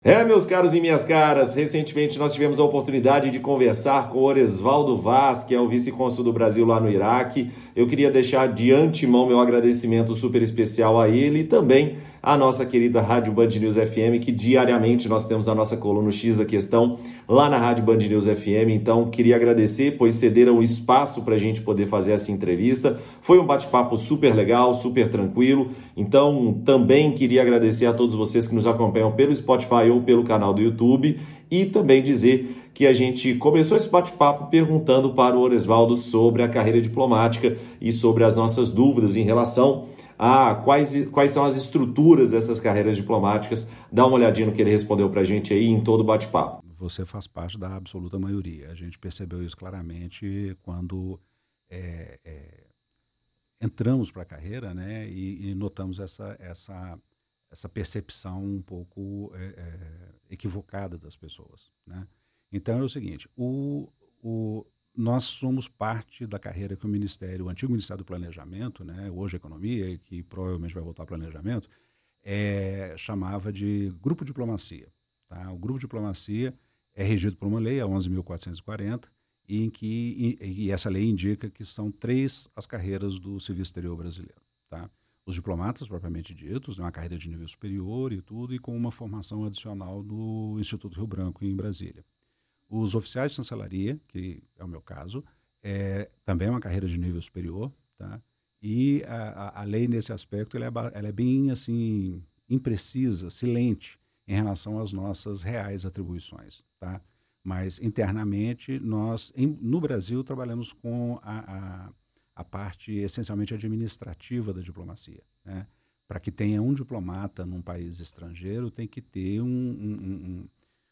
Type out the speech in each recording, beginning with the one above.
Meus caros e minhas caras, recentemente nós tivemos a oportunidade de conversar com o Oresvaldo Vaz, que é o vice-cônsul do Brasil lá no Iraque. Eu queria deixar de antemão meu agradecimento super especial a ele e também à nossa querida Rádio Band News FM, que diariamente nós temos a nossa coluna X da Questão lá na Rádio Band News FM. Então, queria agradecer, pois cederam o espaço para a gente poder fazer essa entrevista. Foi um bate-papo super legal, super tranquilo. Então, também queria agradecer a todos vocês que nos acompanham pelo Spotify ou pelo canal do YouTube e também dizer que a gente começou esse bate-papo perguntando para o Oresvaldo sobre a carreira diplomática e sobre as nossas dúvidas em relação a quais são as estruturas dessas carreiras diplomáticas. Dá uma olhadinha no que ele respondeu para a gente aí em todo o bate-papo. Você faz parte da absoluta maioria. A gente percebeu isso claramente quando entramos para a carreira, né, e notamos essa percepção um pouco equivocada das pessoas, né? Então é o seguinte, nós somos parte da carreira que o antigo Ministério do Planejamento, né, hoje Economia, que provavelmente vai voltar ao Planejamento, chamava de Grupo Diplomacia. Tá? O Grupo Diplomacia é regido por uma lei, a 11.440, e essa lei indica que são 3 as carreiras do serviço exterior brasileiro. Tá? Os diplomatas, propriamente ditos, uma carreira de nível superior e tudo, e com uma formação adicional no Instituto Rio Branco, em Brasília. Os oficiais de chancelaria, que é o meu caso, também é uma carreira de nível superior, tá? E a lei, nesse aspecto, ela é bem assim, imprecisa, silente, em relação às nossas reais atribuições. Tá? Mas, internamente, nós, no Brasil, trabalhamos com a parte essencialmente administrativa da diplomacia. Né? Para que tenha um diplomata num país estrangeiro, tem que ter um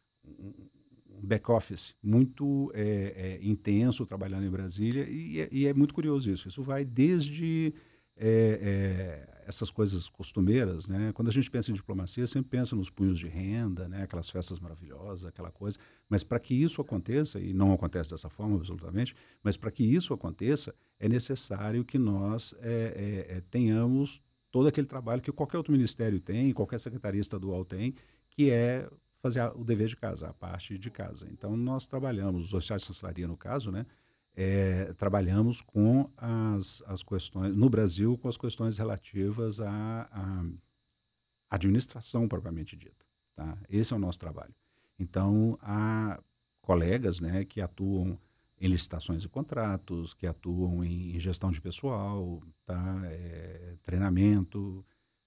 back-office muito intenso trabalhando em Brasília e é muito curioso isso. Isso vai desde essas coisas costumeiras, né? Quando a gente pensa em diplomacia, sempre pensa nos punhos de renda, né? Aquelas festas maravilhosas, aquela coisa. Mas para que isso aconteça, e não acontece dessa forma absolutamente, mas para que isso aconteça, é necessário que nós tenhamos todo aquele trabalho que qualquer outro ministério tem, qualquer secretaria estadual tem, que é fazer o dever de casa, a parte de casa. Então, nós trabalhamos, os oficiais de chancelaria, no caso, né, trabalhamos com as questões, no Brasil, com as questões relativas à administração propriamente dita. Tá? Esse é o nosso trabalho. Então, há colegas, né, que atuam em licitações e contratos, que atuam em gestão de pessoal, tá? Treinamento,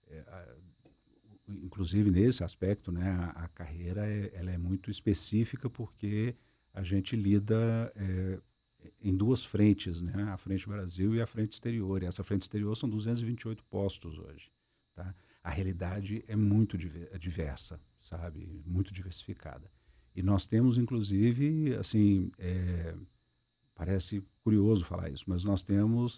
inclusive nesse aspecto, né, a carreira ela é muito específica porque a gente lida em 2 frentes, né, a frente Brasil e a frente exterior. E essa frente exterior são 228 postos hoje. Tá? A realidade é muito diversa, sabe, muito diversificada. E nós temos, inclusive, assim, parece curioso falar isso, mas nós temos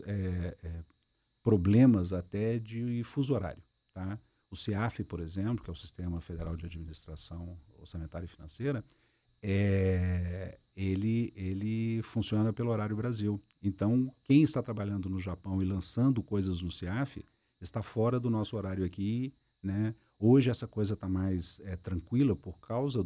problemas até de fuso horário. Tá? O CIAF, por exemplo, que é o Sistema Federal de Administração Orçamentária e Financeira, ele funciona pelo horário Brasil. Então, quem está trabalhando no Japão e lançando coisas no CIAF está fora do nosso horário aqui. Né? Hoje essa coisa está mais tranquila por causa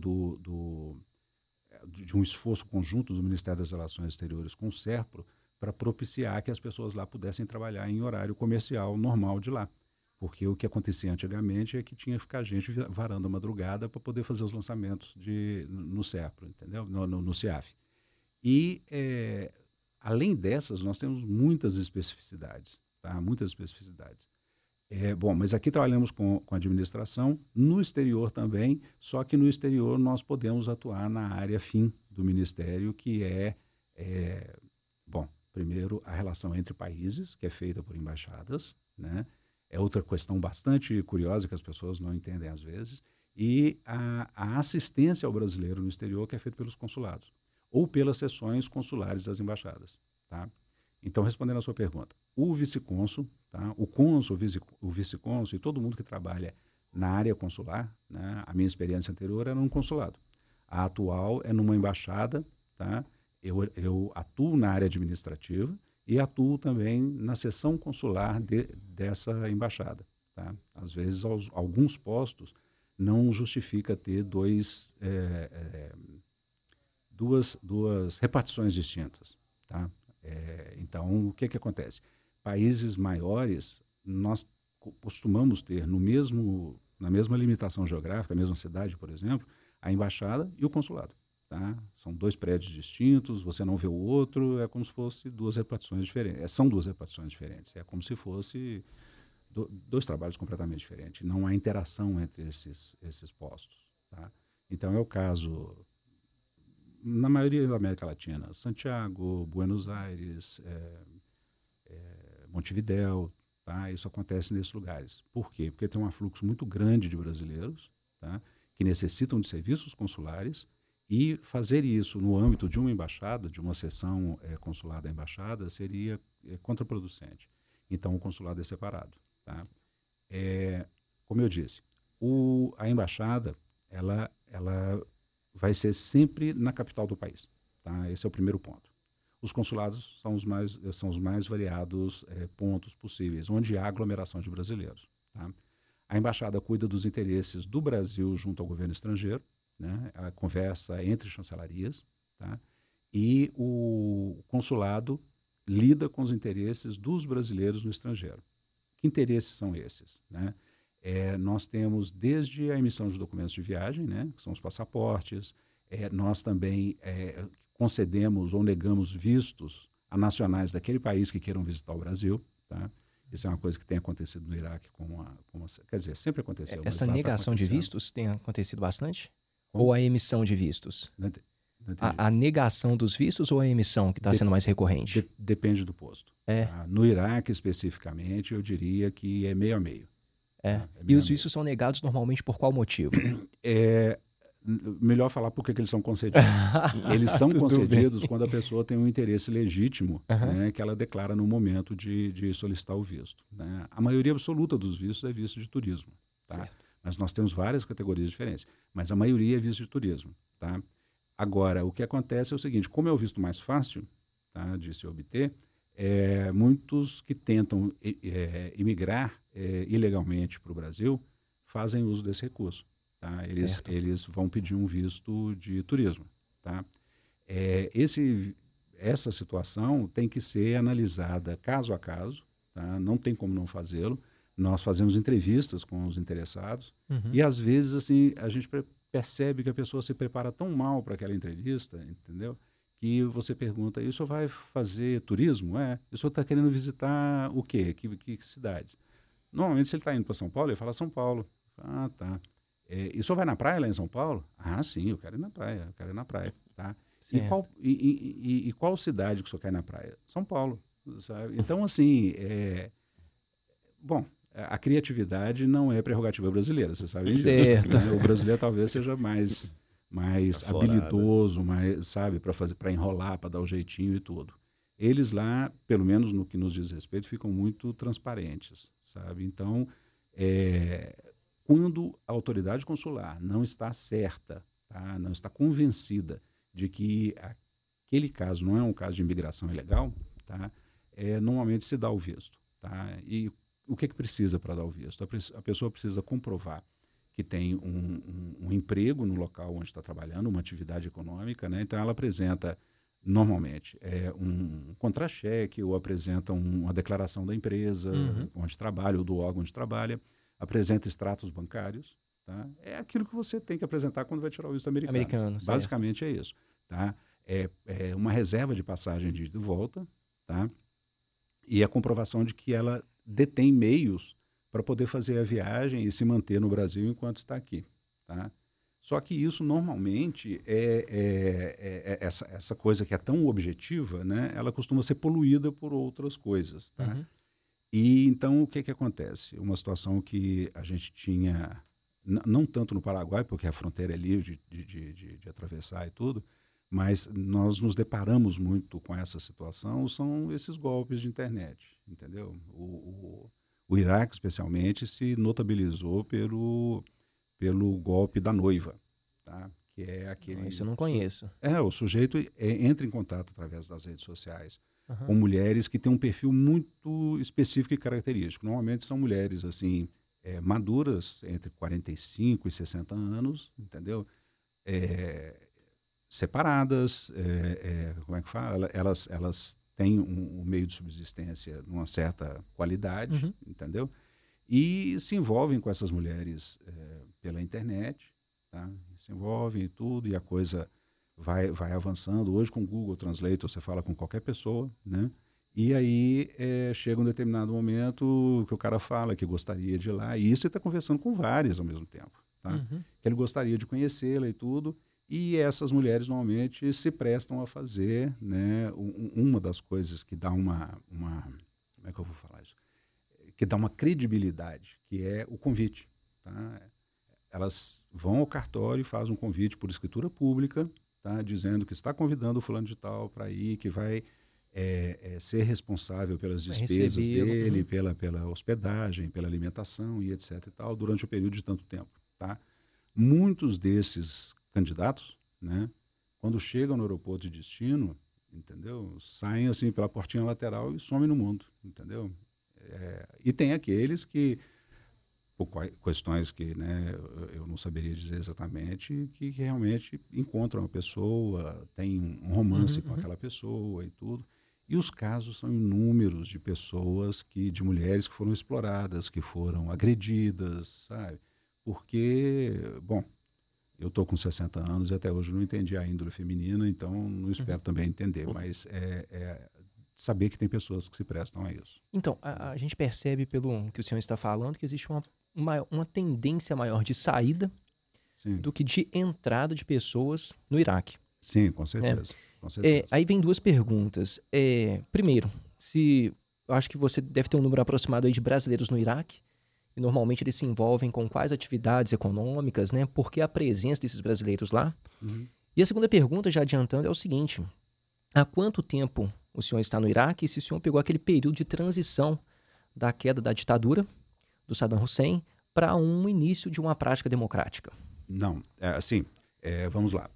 de um esforço conjunto do Ministério das Relações Exteriores com o SERPRO para propiciar que as pessoas lá pudessem trabalhar em horário comercial normal de lá. Porque o que acontecia antigamente é que tinha que ficar gente varando a madrugada para poder fazer os lançamentos no SERPRO, entendeu? No CIAF. E, além dessas, nós temos muitas especificidades, tá? Muitas especificidades. Bom, mas aqui trabalhamos com administração, no exterior também, só que no exterior nós podemos atuar na área fim do Ministério, que bom, primeiro a relação entre países, que é feita por embaixadas, né? É outra questão bastante curiosa que as pessoas não entendem às vezes, e a assistência ao brasileiro no exterior, que é feita pelos consulados, ou pelas seções consulares das embaixadas. Tá? Então, respondendo à sua pergunta, o vice-cônsul, tá? O cônsul, o vice-cônsul e todo mundo que trabalha na área consular, né? A minha experiência anterior era num consulado. A atual é numa embaixada, tá? Eu atuo na área administrativa, e atuo também na seção consular dessa embaixada. Tá? Às vezes, alguns postos não justifica ter duas repartições distintas, tá? Então, o que acontece? Países maiores, nós costumamos ter na mesma limitação geográfica, a mesma cidade, por exemplo, a embaixada e o consulado. Tá? São 2 prédios distintos, você não vê o outro, é como se fosse 2 repartições diferentes. São 2 repartições diferentes, é como se fosse 2 trabalhos completamente diferentes. Não há interação entre esses postos. Tá? Então, é o caso, na maioria da América Latina, Santiago, Buenos Aires, Montevidéu, tá? Isso acontece nesses lugares. Por quê? Porque tem um afluxo muito grande de brasileiros, tá? Que necessitam de serviços consulares, e fazer isso no âmbito de uma embaixada, de uma seção consular da embaixada, seria contraproducente. Então, o consulado é separado. Tá? Como eu disse, a embaixada ela vai ser sempre na capital do país. Tá? Esse é o primeiro ponto. Os consulados são os mais variados pontos possíveis, onde há aglomeração de brasileiros. Tá? A embaixada cuida dos interesses do Brasil junto ao governo estrangeiro, né? Ela conversa entre chancelarias, tá? E o consulado lida com os interesses dos brasileiros no estrangeiro. Que interesses são esses? Né? Nós temos desde a emissão de documentos de viagem, né? Que são os passaportes, nós também concedemos ou negamos vistos a nacionais daquele país que queiram visitar o Brasil. Tá? Isso é uma coisa que tem acontecido no Iraque, quer dizer, sempre aconteceu. Essa negação de vistos tem acontecido bastante? Como? Ou a emissão de vistos? Não A negação dos vistos ou a emissão que está sendo mais recorrente? Depende do posto. Tá? No Iraque, especificamente, eu diria que é meio a meio. Tá? E os vistos são negados normalmente por qual motivo? Melhor falar por que eles são concedidos. Eles são concedidos quando a pessoa tem um interesse legítimo, né, que ela declara no momento de solicitar o visto. Né? A maioria absoluta dos vistos é visto de turismo. Tá? Mas nós temos várias categorias diferentes. Mas a maioria é visto de turismo. Tá? Agora, o que acontece é o seguinte, como é o visto mais fácil, tá, de se obter, muitos que tentam imigrar ilegalmente para o Brasil fazem uso desse recurso. Tá? Eles vão pedir um visto de turismo. Tá? Essa situação tem que ser analisada caso a caso, tá? Não tem como não fazê-lo. Nós fazemos entrevistas com os interessados e, às vezes, assim, a gente percebe que a pessoa se prepara tão mal para aquela entrevista, entendeu? Que você pergunta, e o senhor vai fazer turismo? E o senhor está querendo visitar o quê? Que cidades? Normalmente, se ele está indo para São Paulo, ele fala São Paulo. Ah, tá. E o senhor vai na praia lá em São Paulo? Ah, sim, eu quero ir na praia, tá? E qual cidade que o senhor quer ir na praia? São Paulo, sabe? Então, assim, bom, a criatividade não é prerrogativa brasileira, você sabe disso. Certo. O brasileiro talvez seja mais habilidoso, sabe, para enrolar, para dar o jeitinho e tudo. Eles lá, pelo menos no que nos diz respeito, ficam muito transparentes, sabe? Então, quando a autoridade consular não está certa, tá, não está convencida de que aquele caso não é um caso de imigração ilegal, tá, normalmente se dá o visto. Tá? E o que precisa para dar o visto? A pessoa precisa comprovar que tem um emprego no local onde está trabalhando, uma atividade econômica, né? Então ela apresenta normalmente um contra-cheque ou apresenta uma declaração da empresa onde trabalha ou do órgão onde trabalha, apresenta extratos bancários. Tá? É aquilo que você tem que apresentar quando vai tirar o visto americano. Basicamente é isso. Tá? É uma reserva de passagem de ida e volta, tá? E a comprovação de que ela detém meios para poder fazer a viagem e se manter no Brasil enquanto está aqui. Tá? Só que isso normalmente essa coisa que é tão objetiva, né? Ela costuma ser poluída por outras coisas. Tá? E então o que acontece? Uma situação que a gente tinha, não tanto no Paraguai, porque a fronteira é livre de atravessar e tudo, mas nós nos deparamos muito com essa situação, são esses golpes de internet, entendeu? O Iraque, especialmente, se notabilizou pelo golpe da noiva, tá? Que é aquele... Isso eu não conheço. O sujeito entra em contato através das redes sociais com mulheres que têm um perfil muito específico e característico. Normalmente são mulheres, assim, maduras, entre 45 e 60 anos, entendeu? Separadas, como é que fala? Elas têm um meio de subsistência de uma certa qualidade, entendeu? E se envolvem com essas mulheres pela internet, tá? Se envolvem e tudo, e a coisa vai avançando. Hoje, com o Google Translate, você fala com qualquer pessoa, né? E aí chega um determinado momento que o cara fala que gostaria de ir lá, e isso ele está conversando com várias ao mesmo tempo, tá? Que ele gostaria de conhecê-la e tudo, e essas mulheres normalmente se prestam a fazer, né, uma das coisas que dá uma como é que eu vou falar isso? Que dá uma credibilidade, que é o convite, tá? Elas vão ao cartório e fazem um convite por escritura pública, tá? Dizendo que está convidando o fulano de tal para ir, que vai ser responsável pelas despesas dele, pela hospedagem, pela alimentação e etc. e tal, durante o período de tanto tempo, tá? Muitos desses candidatos, né, quando chegam no aeroporto de destino, entendeu? Saem assim pela portinha lateral e somem no mundo, entendeu? E tem aqueles que, por questões que, né, eu não saberia dizer exatamente, que realmente encontram a pessoa, tem um romance com aquela pessoa e tudo. E os casos são inúmeros de pessoas, de mulheres que foram exploradas, que foram agredidas, sabe? Porque, bom, eu estou com 60 anos e até hoje não entendi a índole feminina, então não espero também entender, mas saber que tem pessoas que se prestam a isso. Então, a gente percebe pelo que o senhor está falando que existe uma tendência maior de saída do que de entrada de pessoas no Iraque. Sim, com certeza. Com certeza. Aí vem duas perguntas. Primeiro, eu acho que você deve ter um número aproximado aí de brasileiros no Iraque, e normalmente eles se envolvem com quais atividades econômicas, né? Por que a presença desses brasileiros lá? E a segunda pergunta, já adiantando, é o seguinte: há quanto tempo o senhor está no Iraque e se o senhor pegou aquele período de transição da queda da ditadura do Saddam Hussein para um início de uma prática democrática? Não, vamos lá.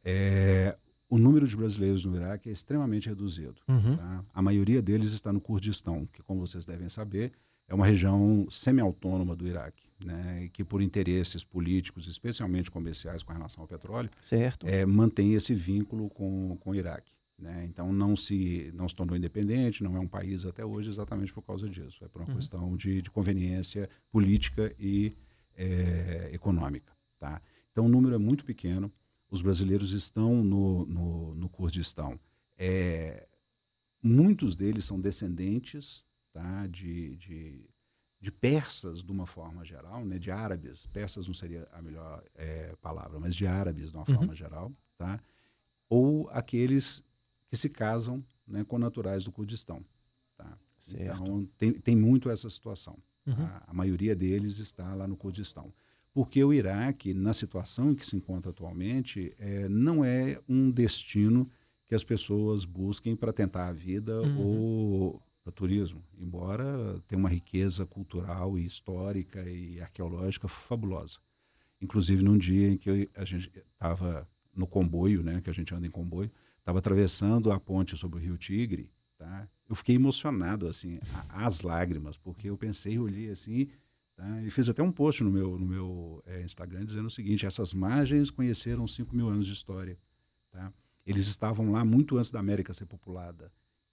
O número de brasileiros no Iraque é extremamente reduzido. Tá? A maioria deles está no Kurdistão, que, como vocês devem saber, é uma região semi-autônoma do Iraque, né? Que, por interesses políticos, especialmente comerciais com relação ao petróleo, mantém esse vínculo com o Iraque. Né? Então, não se tornou independente, não é um país até hoje exatamente por causa disso. É por uma questão de conveniência política e econômica. Tá? Então, o número é muito pequeno. Os brasileiros estão no Kurdistão. Muitos deles são descendentes, tá, de persas, de uma forma geral, né, de árabes. Persas não seria a melhor palavra, mas de árabes, de uma forma geral. Tá? Ou aqueles que se casam, né, com naturais do Kurdistão. Tá? Então, tem muito essa situação. Tá? A maioria deles está lá no Kurdistão. Porque o Iraque, na situação em que se encontra atualmente, não é um destino que as pessoas busquem para tentar a vida ou para turismo, embora tenha uma riqueza cultural e histórica e arqueológica fabulosa. Inclusive, num dia em que a gente estava no comboio, né, que a gente anda em comboio, estava atravessando a ponte sobre o Rio Tigre, tá? Eu fiquei emocionado, assim, às lágrimas, porque eu pensei, olhei assim... Tá? E fiz até um post no meu Instagram dizendo o seguinte: essas margens conheceram 5.000 anos de história. Tá? Eles estavam lá muito antes da América ser populada.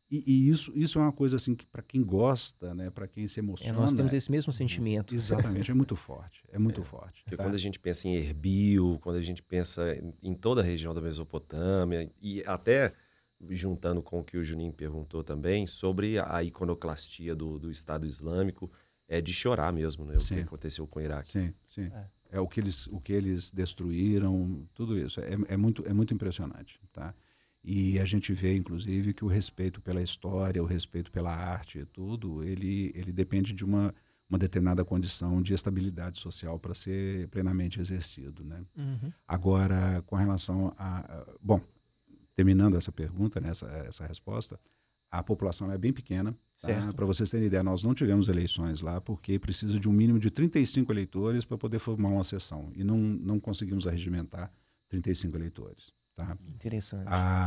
E isso é uma coisa assim que, para quem gosta, né, para quem se emociona... nós temos esse mesmo sentimento. Exatamente, é muito forte. É muito forte. Porque quando a gente pensa em Erbil, quando a gente pensa em toda a região da Mesopotâmia, e até juntando com o que o Juninho perguntou também, sobre a iconoclastia do Estado Islâmico... É de chorar mesmo, né? O que aconteceu com o Iraque. Sim. É o que eles destruíram, tudo isso. É muito impressionante, tá? E a gente vê, inclusive, que o respeito pela história, o respeito pela arte e tudo, ele depende de uma determinada condição de estabilidade social para ser plenamente exercido, né? Agora, com relação a... Bom, terminando essa pergunta, né, essa resposta... A população é bem pequena. Tá? Para vocês terem ideia, nós não tivemos eleições lá porque precisa de um mínimo de 35 eleitores para poder formar uma sessão. E não conseguimos arregimentar 35 eleitores. Tá? Interessante.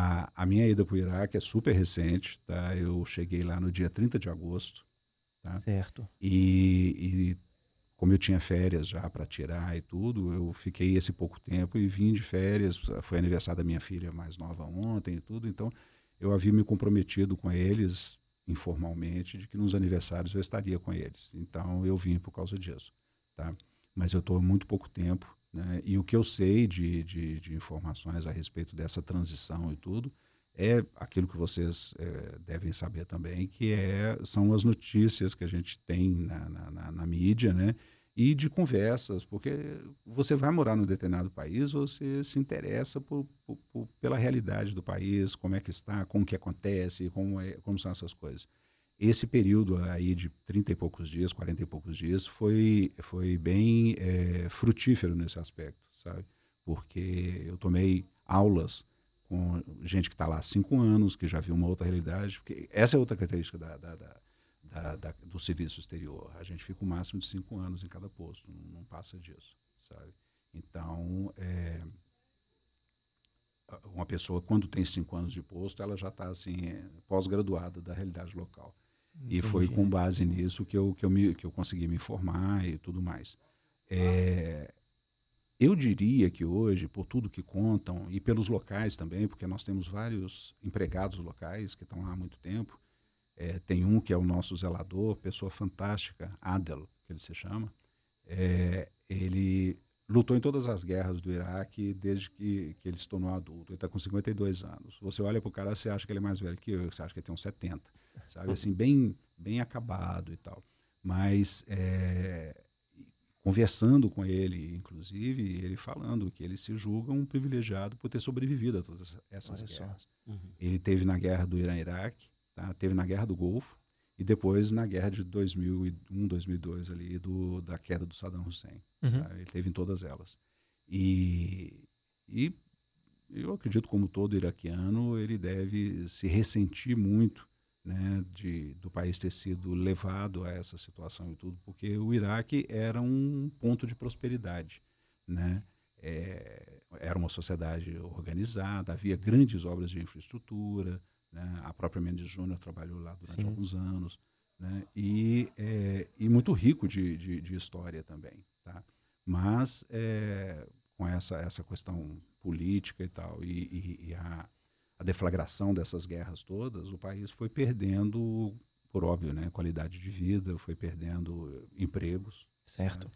A minha ida para o Iraque é super recente. Tá? Eu cheguei lá no dia 30 de agosto. Tá? Certo. E como eu tinha férias já para tirar e tudo, eu fiquei esse pouco tempo e vim de férias. Foi aniversário da minha filha mais nova ontem e tudo, então eu havia me comprometido com eles informalmente de que nos aniversários eu estaria com eles. Então eu vim por causa disso, tá? Mas eu estou há muito pouco tempo, né? E o que eu sei de informações a respeito dessa transição e tudo é aquilo que vocês devem saber também, que são as notícias que a gente tem na mídia, né? E de conversas, porque você vai morar num determinado país, você se interessa pela realidade do país, como é que está, como que acontece, como são essas coisas. Esse período aí de 30 e poucos dias, 40 e poucos dias, foi bem frutífero nesse aspecto, sabe? Porque eu tomei aulas com gente que está lá há 5 anos, que já viu uma outra realidade, porque essa é outra característica do serviço exterior. A gente fica o máximo de 5 anos em cada posto, não passa disso, sabe? Então, uma pessoa, quando tem 5 anos de posto, ela já está assim, pós-graduada da realidade local. Entendi. E foi com base nisso que eu consegui me formar e tudo mais. Eu diria que hoje, por tudo que contam, e pelos locais também, porque nós temos vários empregados locais que estão lá há muito tempo, tem um que é o nosso zelador, pessoa fantástica, Adel, que ele se chama. Ele lutou em todas as guerras do Iraque desde que ele se tornou adulto. Ele está com 52 anos. Você olha para o cara, você acha que ele é mais velho que eu, você acha que ele tem uns 70, sabe? Assim, bem acabado e tal. Mas conversando com ele, inclusive, ele falando que ele se julga um privilegiado por ter sobrevivido a todas essas guerras. Uhum. Ele teve na guerra do Irã-Iraque, tá? Teve na guerra do Golfo e depois na guerra de 2001, 2002 ali da queda do Saddam Hussein. Uhum. Ele teve em todas elas. E eu acredito, como todo iraquiano, ele deve se ressentir muito, né, do país ter sido levado a essa situação e tudo, porque o Iraque era um ponto de prosperidade, né? Era uma sociedade organizada, havia grandes obras de infraestrutura, né? A própria Mendes Júnior trabalhou lá durante Sim. alguns anos, né? E muito rico de história também, tá? Mas com essa questão política e tal, e a deflagração dessas guerras todas, o país foi perdendo, por óbvio, né, qualidade de vida, foi perdendo empregos. Certo.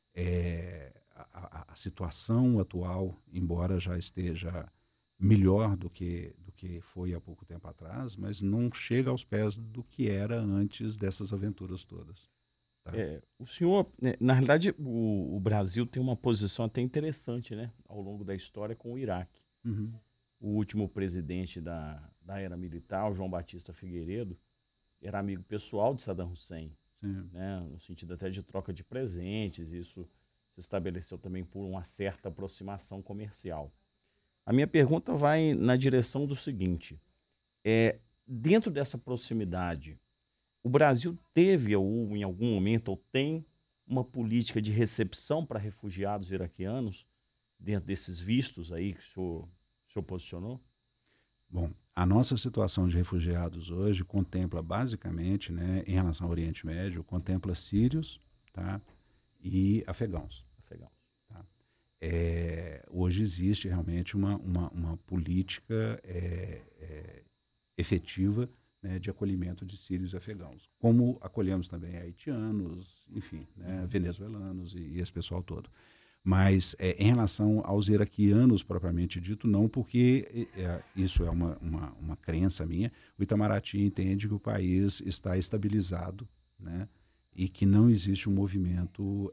A situação atual, embora já esteja melhor do que foi há pouco tempo atrás, mas não chega aos pés do que era antes dessas aventuras todas. Tá? O senhor, na realidade, o Brasil tem uma posição até interessante, né, ao longo da história com o Iraque. Uhum. O último presidente da era militar, o João Batista Figueiredo, era amigo pessoal de Saddam Hussein, né, no sentido até de troca de presentes. Isso se estabeleceu também por uma certa aproximação comercial. A minha pergunta vai na direção do seguinte: dentro dessa proximidade, o Brasil teve, ou em algum momento, ou tem uma política de recepção para refugiados iraquianos dentro desses vistos aí que o senhor posicionou? Bom, a nossa situação de refugiados hoje contempla basicamente, né, em relação ao Oriente Médio, contempla sírios, tá, e afegãos. Tá? Hoje existe realmente uma política efetiva, né, de acolhimento de sírios e afegãos, como acolhemos também haitianos, enfim, né, venezuelanos e esse pessoal todo. Mas em relação aos iraquianos propriamente dito, não, porque isso é uma crença minha. O Itamaraty entende que o país está estabilizado, né, e que não existe um movimento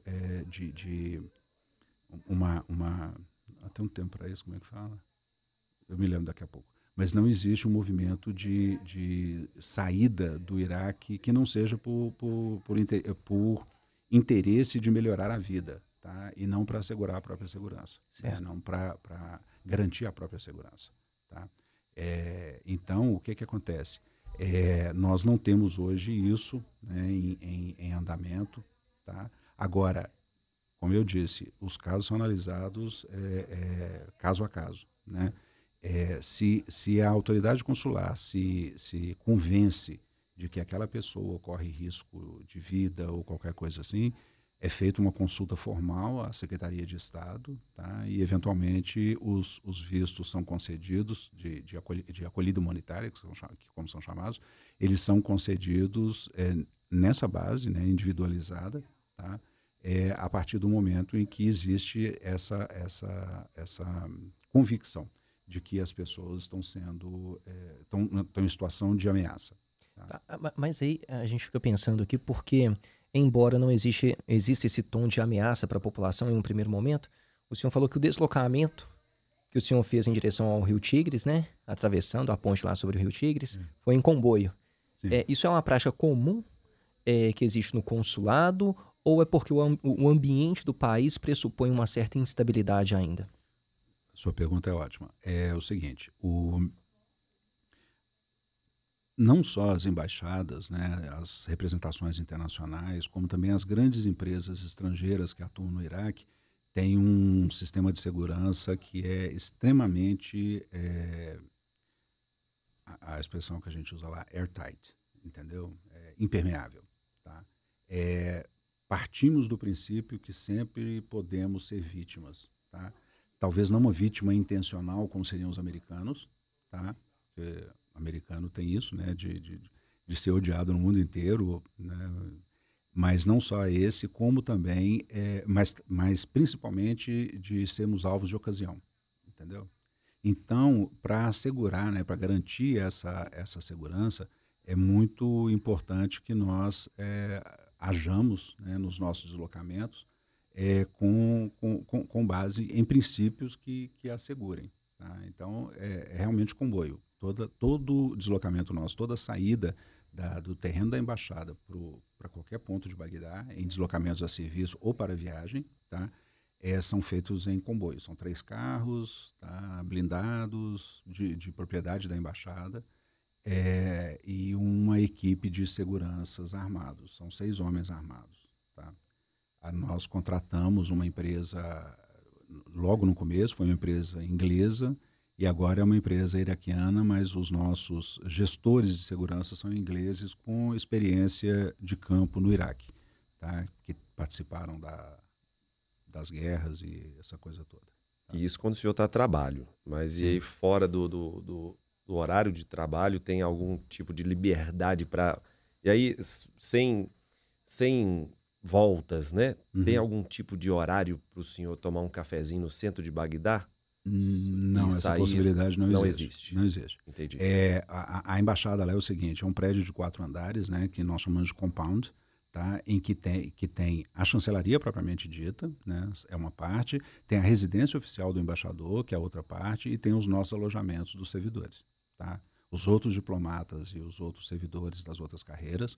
até um tempo para isso, como é que fala? Eu me lembro daqui a pouco. Mas não existe um movimento de saída do Iraque que não seja por interesse de melhorar a vida. Tá? E não para assegurar a própria segurança, né? Não para garantir a própria segurança. Tá? Então, o que acontece? Nós não temos hoje isso, né, em andamento. Tá? Agora, como eu disse, os casos são analisados caso a caso. Né? Se a autoridade consular se convence de que aquela pessoa corre risco de vida ou qualquer coisa assim, é feita uma consulta formal à Secretaria de Estado, tá? E, eventualmente, os vistos são concedidos, de acolhida humanitária, como são chamados, eles são concedidos nessa base, né, individualizada, tá? A partir do momento em que existe essa convicção de que as pessoas estão em situação de ameaça. Tá? Mas aí a gente fica pensando aqui porque, embora não exista esse tom de ameaça para a população em um primeiro momento, o senhor falou que o deslocamento que o senhor fez em direção ao Rio Tigres, né, atravessando a ponte lá sobre o Rio Tigres, foi em comboio. Isso é uma prática comum que existe no consulado ou é porque o ambiente do país pressupõe uma certa instabilidade ainda? Sua pergunta é ótima. É o seguinte, não só as embaixadas, né, as representações internacionais, como também as grandes empresas estrangeiras que atuam no Iraque, têm um sistema de segurança que é extremamente, a expressão que a gente usa lá, airtight, entendeu? Impermeável. Tá? Partimos do princípio que sempre podemos ser vítimas, tá? Talvez não uma vítima intencional, como seriam os americanos, tá? Porque o americano tem isso, né? De ser odiado no mundo inteiro, né? Mas não só esse, como também, mas principalmente de sermos alvos de ocasião, entendeu? Então, para assegurar, né, para garantir essa segurança, é muito importante que nós hajamos, né, nos nossos deslocamentos com base em princípios que assegurem. Tá? Então, é realmente comboio. Todo deslocamento nosso, toda saída do terreno da embaixada para qualquer ponto de Bagdá, em deslocamentos a serviço ou para viagem, tá? São feitos em comboio. São 3 carros, tá? Blindados, de propriedade da embaixada, e uma equipe de seguranças armados. São 6 homens armados. Tá? Nós contratamos uma empresa, logo no começo, foi uma empresa inglesa, e agora é uma empresa iraquiana, mas os nossos gestores de segurança são ingleses com experiência de campo no Iraque, tá? Que participaram das guerras e essa coisa toda. Tá? E isso quando o senhor está a trabalho, mas e aí fora do horário de trabalho tem algum tipo de liberdade para... E aí, sem voltas, né? Tem algum tipo de horário para o senhor tomar um cafezinho no centro de Bagdá? Não, essa possibilidade não existe. Não existe. Entendi. A embaixada lá é o seguinte, é um prédio de 4 andares, né, que nós chamamos de compound, tá, em que tem a chancelaria propriamente dita, né, é uma parte, tem a residência oficial do embaixador, que é a outra parte, e tem os nossos alojamentos dos servidores. Tá? Os outros diplomatas e os outros servidores das outras carreiras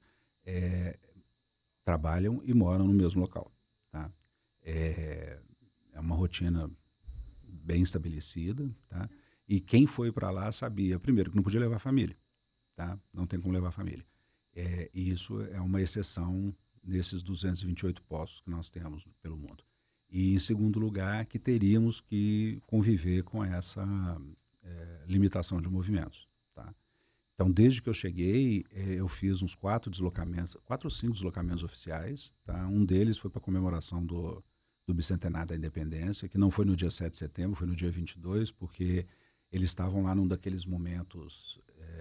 trabalham e moram no mesmo local. Tá? É uma rotina bem estabelecida, tá? E quem foi para lá sabia, primeiro, que não podia levar família, tá? Não tem como levar família. E isso é uma exceção nesses 228 postos que nós temos pelo mundo. E, em segundo lugar, que teríamos que conviver com essa limitação de movimentos, tá? Então, desde que eu cheguei, eu fiz uns 4 ou 5 deslocamentos oficiais, tá? Um deles foi para a comemoração do bicentenário da independência, que não foi no dia 7 de setembro, foi no dia 22, porque eles estavam lá num daqueles momentos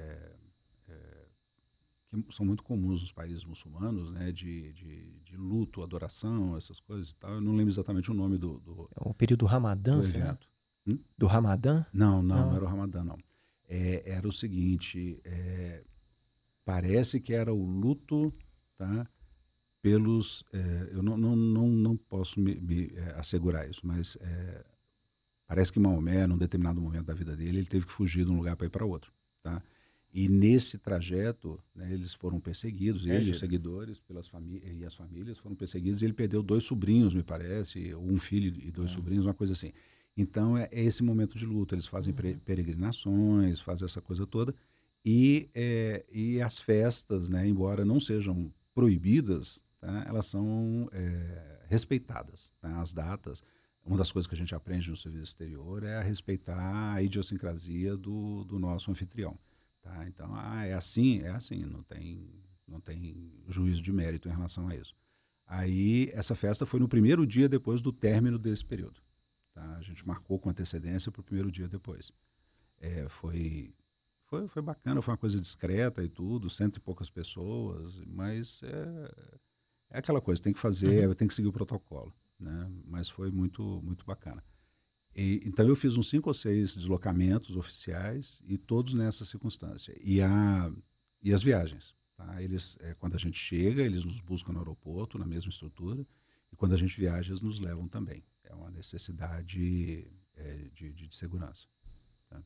que são muito comuns nos países muçulmanos, né, de luto, adoração, essas coisas e tal. Eu não lembro exatamente o nome do É o período do Ramadã, evento. Do Ramadã? Não era o Ramadã, não. Era o seguinte, parece que era o luto, tá? Pelos, eu não posso me assegurar isso, mas parece que Maomé, num determinado momento da vida dele, ele teve que fugir de um lugar para ir para outro, tá? E nesse trajeto, né, eles foram perseguidos, ele e os seguidores e as famílias foram perseguidos, e ele perdeu 2 sobrinhos, me parece, um filho e 2 sobrinhos, uma coisa assim. Então é esse momento de luta, eles fazem peregrinações, fazem essa coisa toda, e as festas, né, embora não sejam proibidas, tá, elas são respeitadas, tá? As datas. Uma das coisas que a gente aprende no serviço exterior é a respeitar a idiosincrasia do nosso anfitrião. Tá? Então, é assim, não tem juízo de mérito em relação a isso. Aí essa festa foi no primeiro dia depois do término desse período. Tá? A gente marcou com antecedência para o primeiro dia depois. Foi bacana, foi uma coisa discreta e tudo, 100 e poucas pessoas, mas é aquela coisa, tem que fazer, tem que seguir o protocolo, né? Mas foi muito, muito bacana. Então eu fiz uns 5 ou 6 deslocamentos oficiais e todos nessa circunstância. E as viagens. Tá? Eles, quando a gente chega, eles nos buscam no aeroporto, na mesma estrutura, e quando a gente viaja, eles nos levam também. É uma necessidade de segurança. Tá?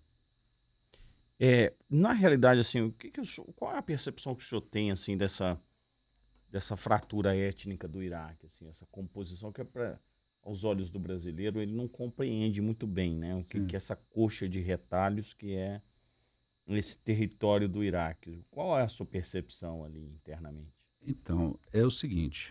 Na realidade, assim, qual é a percepção que o senhor tem assim, dessa fratura étnica do Iraque, assim, essa composição que aos olhos do brasileiro ele não compreende muito bem, né? O que é essa coxa de retalhos que é esse território do Iraque. Qual é a sua percepção ali internamente? Então, é o seguinte,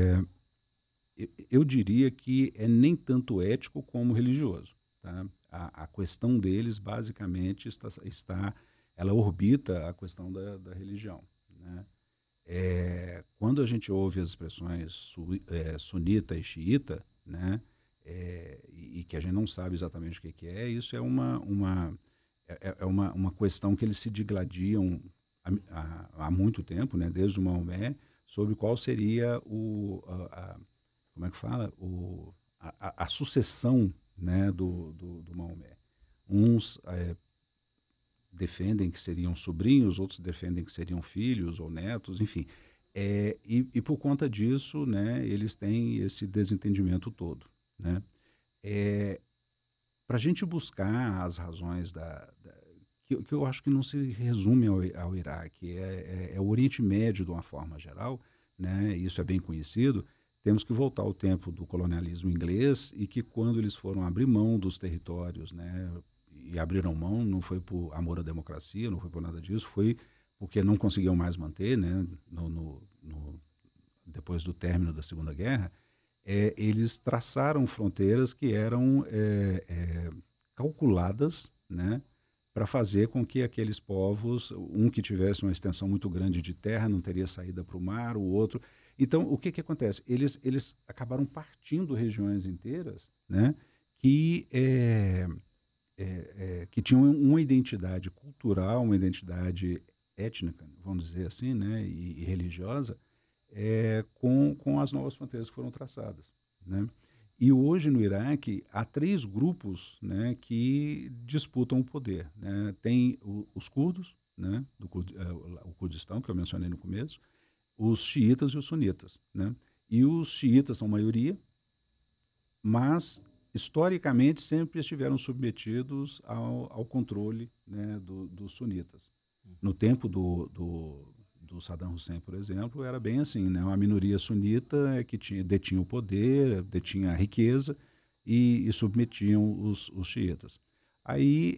eu diria que é nem tanto ético como religioso. Tá? A questão deles, basicamente, ela orbita a questão da religião. Né? Quando a gente ouve as expressões sunita e xiita, né? E que a gente não sabe exatamente o que é, isso é uma questão que eles se digladiam há muito tempo, né? Desde o Maomé, sobre qual seria como é que fala? A sucessão, né, do Maomé. Uns defendem que seriam sobrinhos, outros defendem que seriam filhos ou netos, enfim. E por conta disso, né, eles têm esse desentendimento todo. Né? Para a gente buscar as razões que eu acho que não se resume ao Iraque, é o Oriente Médio de uma forma geral, né? Isso é bem conhecido. Temos que voltar ao tempo do colonialismo inglês e que quando eles foram abrir mão dos territórios, né, e abriram mão, não foi por amor à democracia, não foi por nada disso, foi porque não conseguiam mais manter, né, depois do término da Segunda Guerra, eles traçaram fronteiras que eram calculadas, né, para fazer com que aqueles povos, um que tivesse uma extensão muito grande de terra, não teria saída para o mar, o outro. Então, o que acontece? Eles acabaram partindo regiões inteiras, né, que tinham uma identidade cultural, uma identidade étnica, vamos dizer assim, né, e religiosa, com as novas fronteiras que foram traçadas. Né? E hoje no Iraque há 3 grupos, né, que disputam o poder. Né? Tem os curdos, né, o Kurdistão, que eu mencionei no começo, os xiitas e os sunitas. Né? E os xiitas são maioria, mas historicamente sempre estiveram submetidos ao controle, né, dos sunitas. No tempo do Saddam Hussein, por exemplo, era bem assim, né? Uma minoria sunita que detinha o poder, detinha a riqueza e submetiam os xiitas. Aí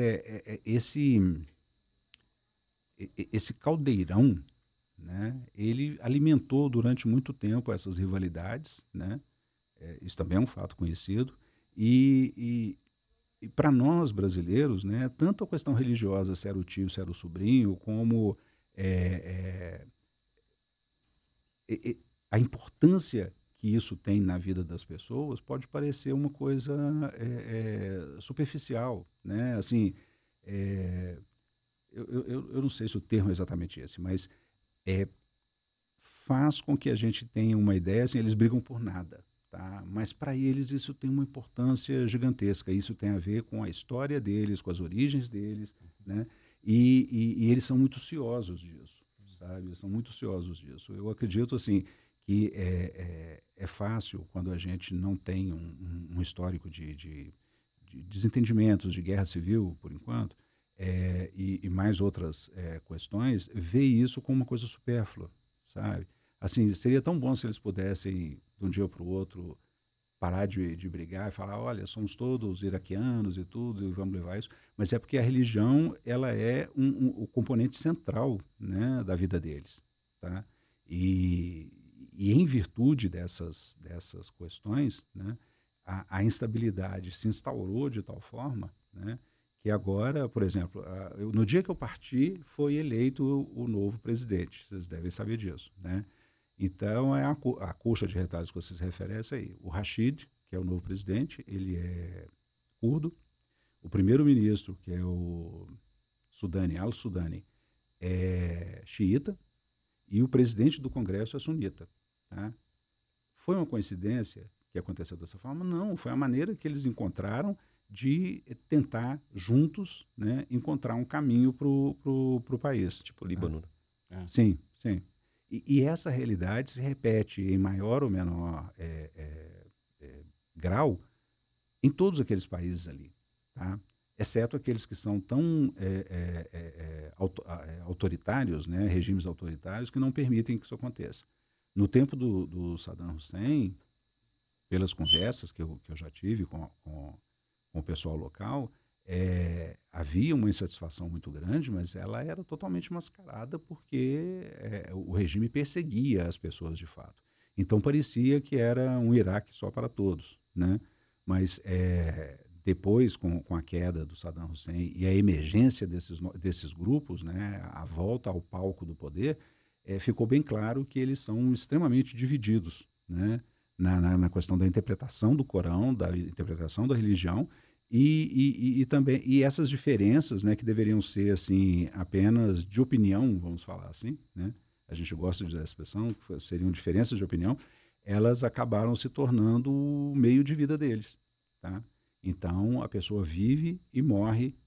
esse caldeirão, né, ele alimentou durante muito tempo essas rivalidades, né? Isso também é um fato conhecido. E para nós brasileiros, né, tanto a questão religiosa, se era o tio, se era o sobrinho, como a importância que isso tem na vida das pessoas pode parecer uma coisa superficial, né? Assim, eu não sei se o termo é exatamente esse, mas faz com que a gente tenha uma ideia, assim, eles brigam por nada. Tá? Mas para eles isso tem uma importância gigantesca, isso tem a ver com a história deles, com as origens deles, né? E eles são muito ciosos disso, sabe? Eles são muito ciosos disso. Eu acredito assim que é fácil quando a gente não tem um histórico de desentendimentos, de guerra civil, por enquanto, e mais outras questões, ver isso como uma coisa supérflua, sabe? Assim, seria tão bom se eles pudessem, de um dia para o outro, parar de brigar e falar, olha, somos todos iraquianos e tudo, e vamos levar isso. Mas é porque a religião, ela é o componente central, né, da vida deles. Tá? E em virtude dessas questões, né, a instabilidade se instaurou de tal forma, né, que agora, por exemplo, no dia que eu parti, foi eleito o novo presidente. Vocês devem saber disso, né? Então, é a coxa de retalhos que você se refere a essa aí. O Rashid, que é o novo presidente, ele é curdo. O primeiro-ministro, que é o Sudani, al-Sudani, é xiita. E o presidente do Congresso é sunita. Tá? Foi uma coincidência que aconteceu dessa forma? Não, foi a maneira que eles encontraram de tentar, juntos, né, encontrar um caminho para o país. Tipo o Líbano. Tá? Sim, sim. E essa realidade se repete em maior ou menor grau em todos aqueles países ali, tá? Exceto aqueles que são tão autoritários, né, regimes autoritários, que não permitem que isso aconteça. No tempo do Saddam Hussein, pelas conversas que eu já tive com o pessoal local, havia uma insatisfação muito grande, mas ela era totalmente mascarada porque o regime perseguia as pessoas de fato. Então parecia que era um Iraque só para todos, né? Mas depois, com a queda do Saddam Hussein e a emergência desses grupos, né, a volta ao palco do poder, ficou bem claro que eles são extremamente divididos, né, na questão da interpretação do Corão, da interpretação da religião, e também essas diferenças, né, que deveriam ser assim apenas de opinião, vamos falar assim, né? A gente gosta de usar a expressão, que seriam diferenças de opinião, elas acabaram se tornando o meio de vida deles, tá? Então, a pessoa vive e morre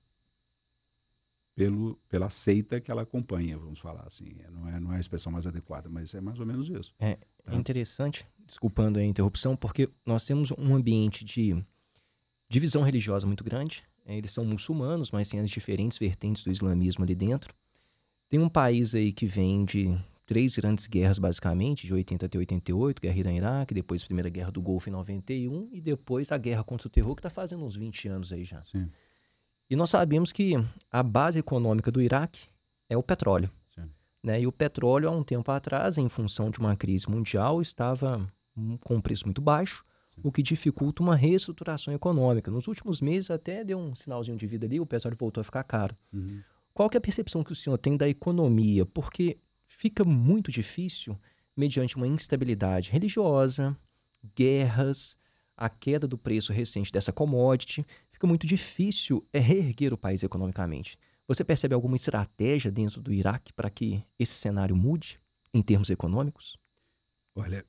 pela seita que ela acompanha, vamos falar assim. Não é a expressão mais adequada, mas é mais ou menos isso. É interessante, desculpando a interrupção, porque nós temos um ambiente de divisão religiosa muito grande. Eles são muçulmanos, mas tem as diferentes vertentes do islamismo ali dentro. Tem um país aí que vem de 3 grandes guerras, basicamente, de 80 até 88, Guerra Irã-Iraque, depois a Primeira Guerra do Golfo em 91, e depois a Guerra contra o Terror, que está fazendo uns 20 anos aí já. Sim. E nós sabemos que a base econômica do Iraque é o petróleo. Sim. Né? E o petróleo, há um tempo atrás, em função de uma crise mundial, estava com um preço muito baixo, sim, o que dificulta uma reestruturação econômica. Nos últimos meses até deu um sinalzinho de vida ali, o petróleo voltou a ficar caro. Uhum. Qual que é a percepção que o senhor tem da economia? Porque fica muito difícil, mediante uma instabilidade religiosa, guerras, a queda do preço recente dessa commodity, fica muito difícil reerguer o país economicamente. Você percebe alguma estratégia dentro do Iraque para que esse cenário mude em termos econômicos? Olha,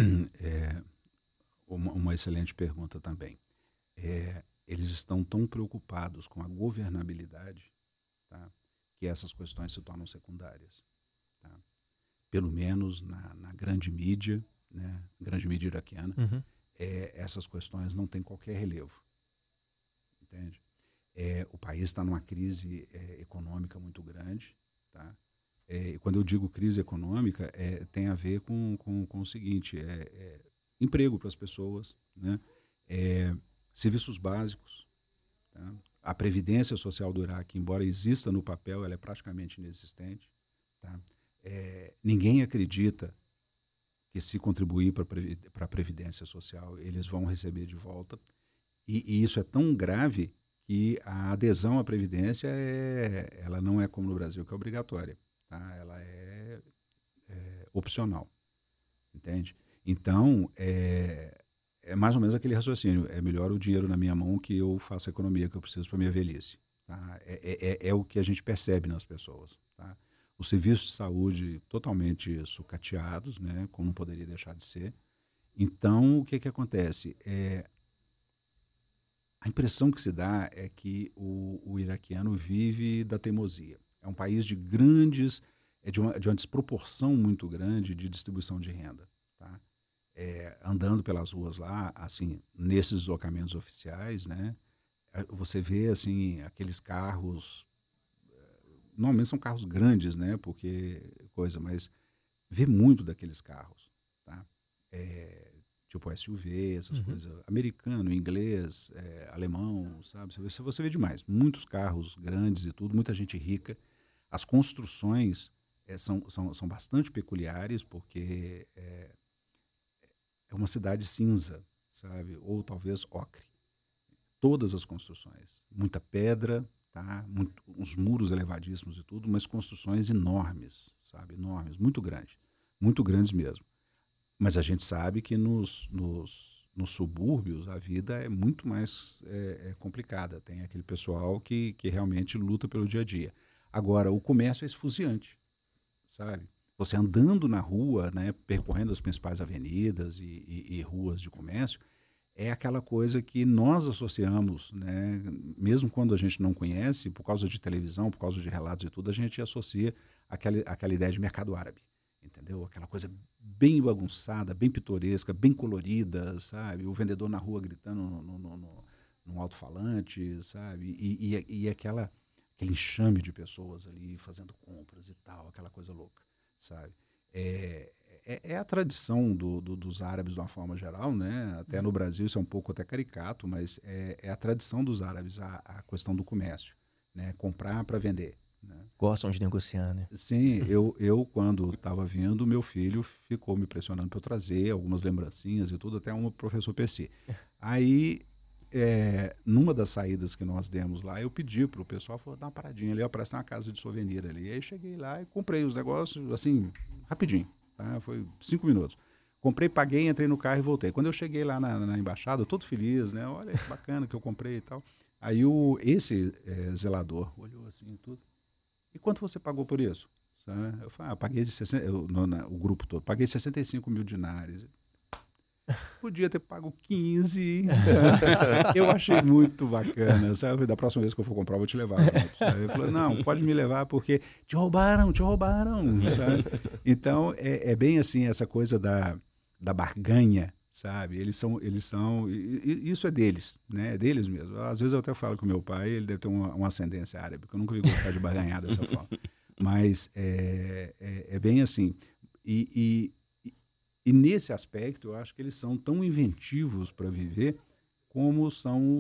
uma excelente pergunta também. Eles estão tão preocupados com a governabilidade, tá, que essas questões se tornam secundárias. Tá? Pelo menos na grande mídia, né, grande mídia iraquiana, uhum, essas questões não têm qualquer relevo. Entende? O país está numa crise econômica muito grande. Tá? E quando eu digo crise econômica, tem a ver com o seguinte, emprego para as pessoas, né? Serviços básicos. Tá? A previdência social do Iraque, embora exista no papel, ela é praticamente inexistente. Tá? Ninguém acredita que se contribuir para a previdência social, eles vão receber de volta. E isso é tão grave que a adesão à previdência ela não é como no Brasil, que é obrigatória. Tá? Ela é opcional. Entende? Então, é mais ou menos aquele raciocínio. É melhor o dinheiro na minha mão que eu faço a economia que eu preciso para a minha velhice. Tá? É o que a gente percebe nas pessoas. Tá? Os serviços de saúde totalmente sucateados, né? Como não poderia deixar de ser. Então, o que acontece? A impressão que se dá é que o iraquiano vive da teimosia. É um país de grandes, de uma desproporção muito grande de distribuição de renda. Tá? Andando pelas ruas lá, assim, nesses deslocamentos oficiais, né, você vê assim aqueles carros, normalmente são carros grandes, né, porque mas vê muito daqueles carros, tá? Tipo SUV, essas coisas, americano, inglês, alemão, sabe? Você vê demais, muitos carros grandes e tudo, muita gente rica. As construções são bastante peculiares, porque é uma cidade cinza, sabe? Ou talvez ocre. Todas as construções, muita pedra, tá? Uns muros elevadíssimos e tudo, mas construções enormes, sabe? Enormes, muito grandes. muito grandes mesmo. Mas a gente sabe que nos subúrbios a vida é muito mais complicada. Tem aquele pessoal que realmente luta pelo dia a dia. Agora, o comércio é esfuziante, sabe? Você andando na rua, né, percorrendo as principais avenidas e ruas de comércio, é aquela coisa que nós associamos, né, mesmo quando a gente não conhece, por causa de televisão, por causa de relatos e tudo, a gente associa aquela ideia de mercado árabe, entendeu? Aquela coisa bem bagunçada, bem pitoresca, bem colorida, sabe? O vendedor na rua gritando num alto-falante, sabe? E aquele enxame de pessoas ali fazendo compras e tal, aquela coisa louca, sabe? É a tradição dos árabes de uma forma geral, né? Até no Brasil isso é um pouco até caricato, mas é a tradição dos árabes, a questão do comércio, né? Comprar para vender, né? Gostam de negociar, né? Sim, eu quando estava vindo, meu filho ficou me pressionando para eu trazer algumas lembrancinhas e tudo, até um professor PC. Aí, numa das saídas que nós demos lá, eu pedi para o pessoal, falou, dá uma paradinha ali, parece uma casa de souvenir ali. E aí cheguei lá e comprei os negócios, assim, rapidinho, tá? Foi 5 minutos. Comprei, paguei, entrei no carro e voltei. Quando eu cheguei lá na embaixada, todo feliz, né? Olha que bacana que eu comprei e tal. Aí esse zelador olhou assim tudo. E quanto você pagou por isso? Sabe? Eu falei, paguei de 60, o grupo todo, paguei 65 mil dinares. Podia ter pago 15, sabe? Eu achei muito bacana, sabe? Da próxima vez que eu for comprar, eu vou te levar. Sabe? Ele falou, não, pode me levar porque te roubaram, sabe? Então, é bem assim, essa coisa da barganha, sabe? Eles são isso é deles, né? É deles mesmo. Às vezes eu até falo com meu pai, ele deve ter uma ascendência árabe, porque eu nunca vi gostar de barganhar dessa forma. Mas é bem assim. E nesse aspecto, eu acho que eles são tão inventivos para viver como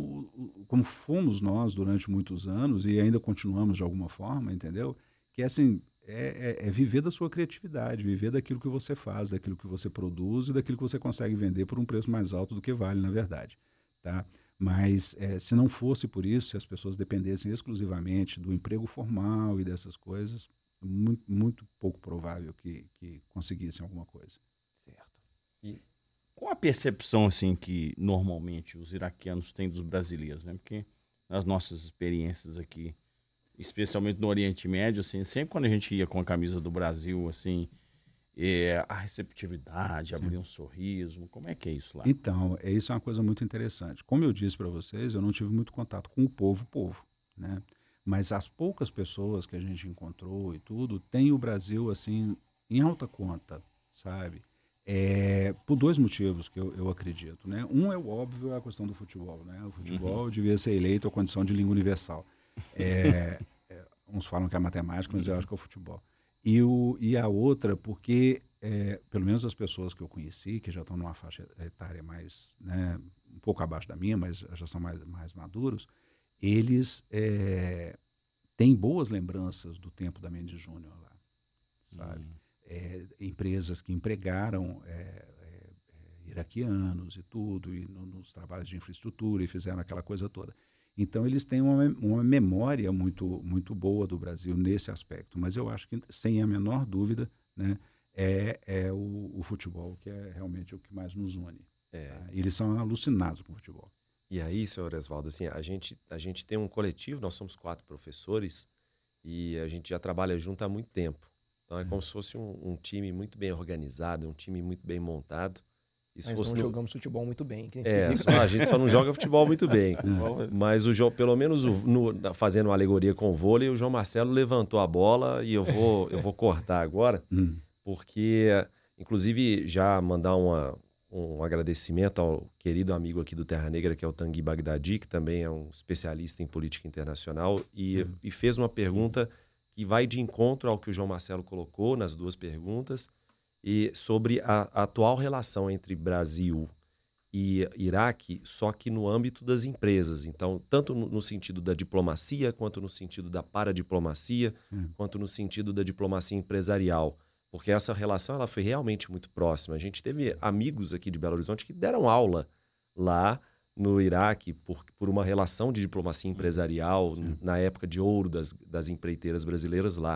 fomos nós durante muitos anos e ainda continuamos de alguma forma, entendeu? Que assim, é viver da sua criatividade, viver daquilo que você faz, daquilo que você produz e daquilo que você consegue vender por um preço mais alto do que vale, na verdade, tá? Mas se não fosse por isso, se as pessoas dependessem exclusivamente do emprego formal e dessas coisas, muito, muito pouco provável que conseguissem alguma coisa. Certo. E qual a percepção assim que normalmente os iraquianos têm dos brasileiros, né? Porque nas nossas experiências aqui, especialmente no Oriente Médio, assim, sempre quando a gente ia com a camisa do Brasil, assim, a receptividade, abrir um sorriso, como é que é isso lá? Então, isso é uma coisa muito interessante. Como eu disse para vocês, eu não tive muito contato com o povo, né? Mas as poucas pessoas que a gente encontrou e tudo, tem o Brasil, assim, em alta conta, sabe? Por 2 motivos que eu acredito, né? Um é o óbvio, é a questão do futebol, né? O futebol devia ser eleito a condição de língua universal. Uns falam que é a matemática, mas eu acho que é o futebol. E a outra, porque, pelo menos as pessoas que eu conheci, que já estão numa faixa etária mais, né, um pouco abaixo da minha, mas já são mais maduros, eles têm boas lembranças do tempo da Mendes Júnior lá, sabe? Empresas que empregaram iraquianos e tudo, e nos trabalhos de infraestrutura, e fizeram aquela coisa toda. Então, eles têm uma memória muito, muito boa do Brasil nesse aspecto. Mas eu acho que, sem a menor dúvida, né, o futebol que é realmente o que mais nos une. Tá? Eles são alucinados com o futebol. E aí, senhor Oswaldo, assim, a gente tem um coletivo, nós somos 4 professores e a gente já trabalha junto há muito tempo. Então, é como se fosse um time muito bem organizado, um time muito bem montado. Mas não jogamos futebol muito bem. A gente só não joga futebol muito bem. Mas pelo menos fazendo uma alegoria com o vôlei, o João Marcelo levantou a bola e eu vou cortar agora, porque, inclusive, já mandar um agradecimento ao querido amigo aqui do Terra Negra, que é o Tanguy Bagdadi, que também é um especialista em política internacional, e fez uma pergunta que vai de encontro ao que o João Marcelo colocou nas 2 perguntas, e sobre a atual relação entre Brasil e Iraque, só que no âmbito das empresas. Então, tanto no sentido da diplomacia, quanto no sentido da paradiplomacia, quanto no sentido da diplomacia empresarial. Porque essa relação ela foi realmente muito próxima. A gente teve amigos aqui de Belo Horizonte que deram aula lá no Iraque por uma relação de diplomacia empresarial na época de ouro das empreiteiras brasileiras lá.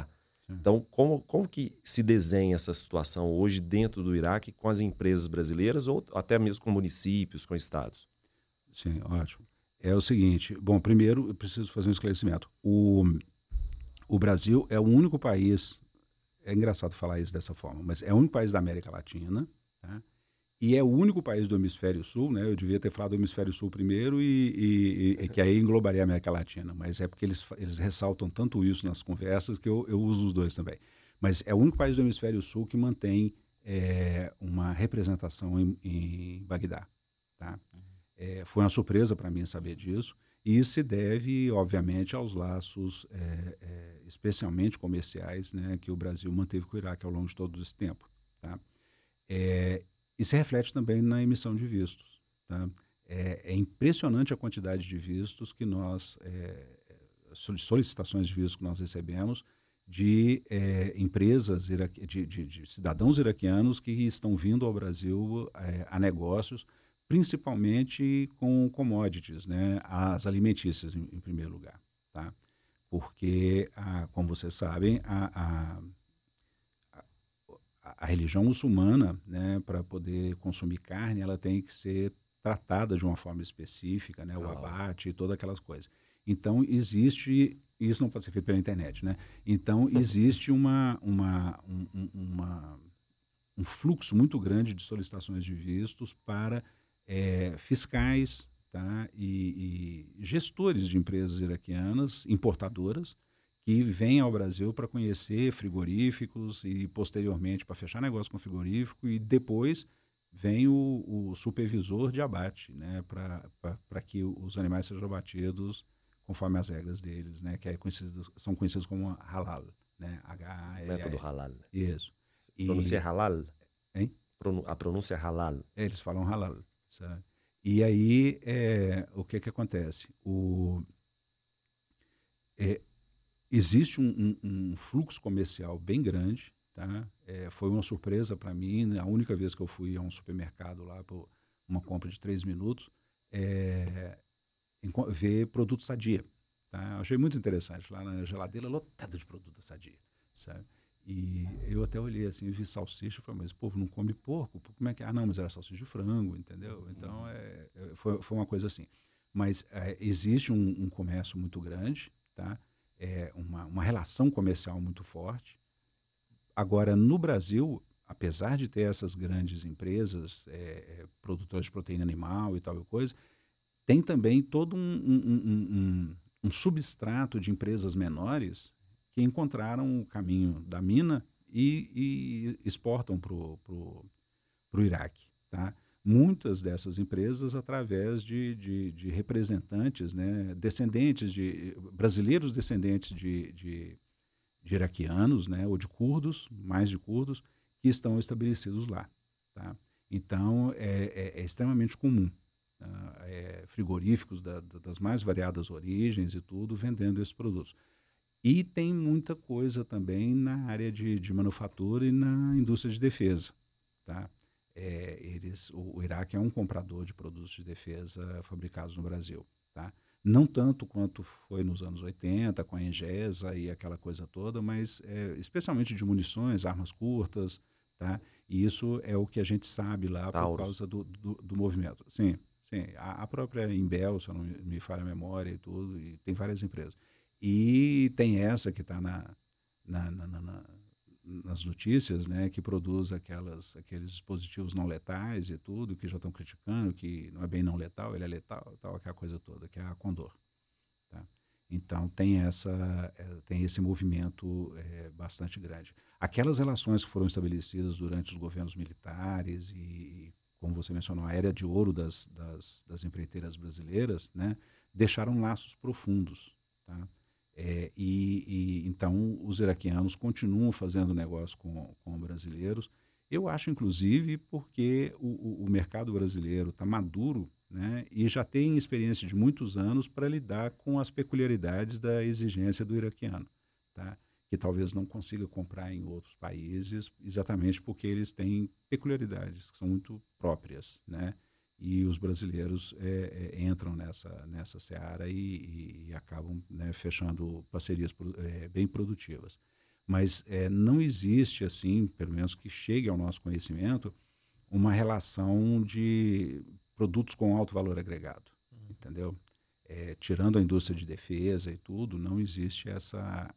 Sim. Então, como que se desenha essa situação hoje dentro do Iraque com as empresas brasileiras ou até mesmo com municípios, com estados? Sim, ótimo. É o seguinte, bom, primeiro eu preciso fazer um esclarecimento. O Brasil é o único país, é engraçado falar isso dessa forma, mas é o único país da América Latina, tá? E é o único país do Hemisfério Sul, né? Eu devia ter falado do Hemisfério Sul primeiro e que aí englobaria a América Latina, mas é porque eles ressaltam tanto isso nas conversas que eu uso os dois também. Mas é o único país do Hemisfério Sul que mantém uma representação em Bagdá, tá? Foi uma surpresa para mim saber disso, e isso se deve, obviamente, aos laços, especialmente comerciais, né, que o Brasil manteve com o Iraque ao longo de todo esse tempo, tá? E se reflete também na emissão de vistos, tá? É impressionante a quantidade de vistos que nós, solicitações de vistos que nós recebemos de empresas, de cidadãos iraquianos que estão vindo ao Brasil a negócios, principalmente com commodities, né, as alimentícias em primeiro lugar, tá? Porque, como vocês sabem, a religião muçulmana, né, para poder consumir carne, ela tem que ser tratada de uma forma específica, né, o abate e todas aquelas coisas. Então, existe, isso não pode ser feito pela internet, né? Então, existe um fluxo muito grande de solicitações de vistos para fiscais, tá, e gestores de empresas iraquianas, importadoras, que vêm ao Brasil para conhecer frigoríficos e, posteriormente, para fechar negócio com frigorífico, e depois vem o supervisor de abate, né, para que os animais sejam abatidos conforme as regras deles, né, que são conhecidos como halal, né, H-A-L-L. Método halal. Isso. Pronúncia halal? Hein? A pronúncia é halal. Eles falam halal, sabe? E aí, o que acontece? Existe um fluxo comercial bem grande, tá? Foi uma surpresa para mim, a única vez que eu fui a um supermercado lá por uma compra de 3 minutos, ver produto Sadia, tá? Eu achei muito interessante, lá na geladeira lotada de produto Sadia, sabe? E eu até olhei assim, vi salsicha, falei, mas o povo não come porco? Como é que é? Não, mas era salsicha de frango, entendeu? Então, foi uma coisa assim. Mas existe um comércio muito grande, tá? Uma relação comercial muito forte. Agora, no Brasil, apesar de ter essas grandes empresas, produtoras de proteína animal e tal e coisa, tem também todo um substrato de empresas menores que encontraram o caminho da mina e exportam para o Iraque, tá? Muitas dessas empresas através de representantes, né, brasileiros descendentes de iraquianos, né, ou de curdos, mais de curdos, que estão estabelecidos lá, tá? Então, é extremamente comum, frigoríficos das mais variadas origens e tudo, vendendo esses produtos. E tem muita coisa também na área de manufatura e na indústria de defesa, tá? O Iraque é um comprador de produtos de defesa fabricados no Brasil, tá? Não tanto quanto foi nos anos 80, com a Engesa e aquela coisa toda, mas especialmente de munições, armas curtas, tá? E isso é o que a gente sabe lá por causa do movimento. Sim, sim. A própria Imbel, se eu não me falha a memória e tudo, e tem várias empresas. E tem essa que está nas notícias, né, que produz aqueles dispositivos não letais e tudo, que já estão criticando, que não é bem não letal, ele é letal, tal, aquela coisa toda, que é a Condor. Tá? Então tem esse movimento bastante grande. Aquelas relações que foram estabelecidas durante os governos militares e como você mencionou, a era de ouro das empreiteiras brasileiras, né, deixaram laços profundos, tá? Então os iraquianos continuam fazendo negócio com brasileiros. Eu acho, inclusive, porque o mercado brasileiro está maduro, né, e já tem experiência de muitos anos para lidar com as peculiaridades da exigência do iraquiano, tá? Que talvez não consiga comprar em outros países, exatamente porque eles têm peculiaridades que são muito próprias, né? E os brasileiros entram nessa seara e acabam, né, fechando parcerias bem produtivas. Mas não existe, assim, pelo menos que chegue ao nosso conhecimento, uma relação de produtos com alto valor agregado, entendeu? Tirando a indústria de defesa e tudo, não existe essa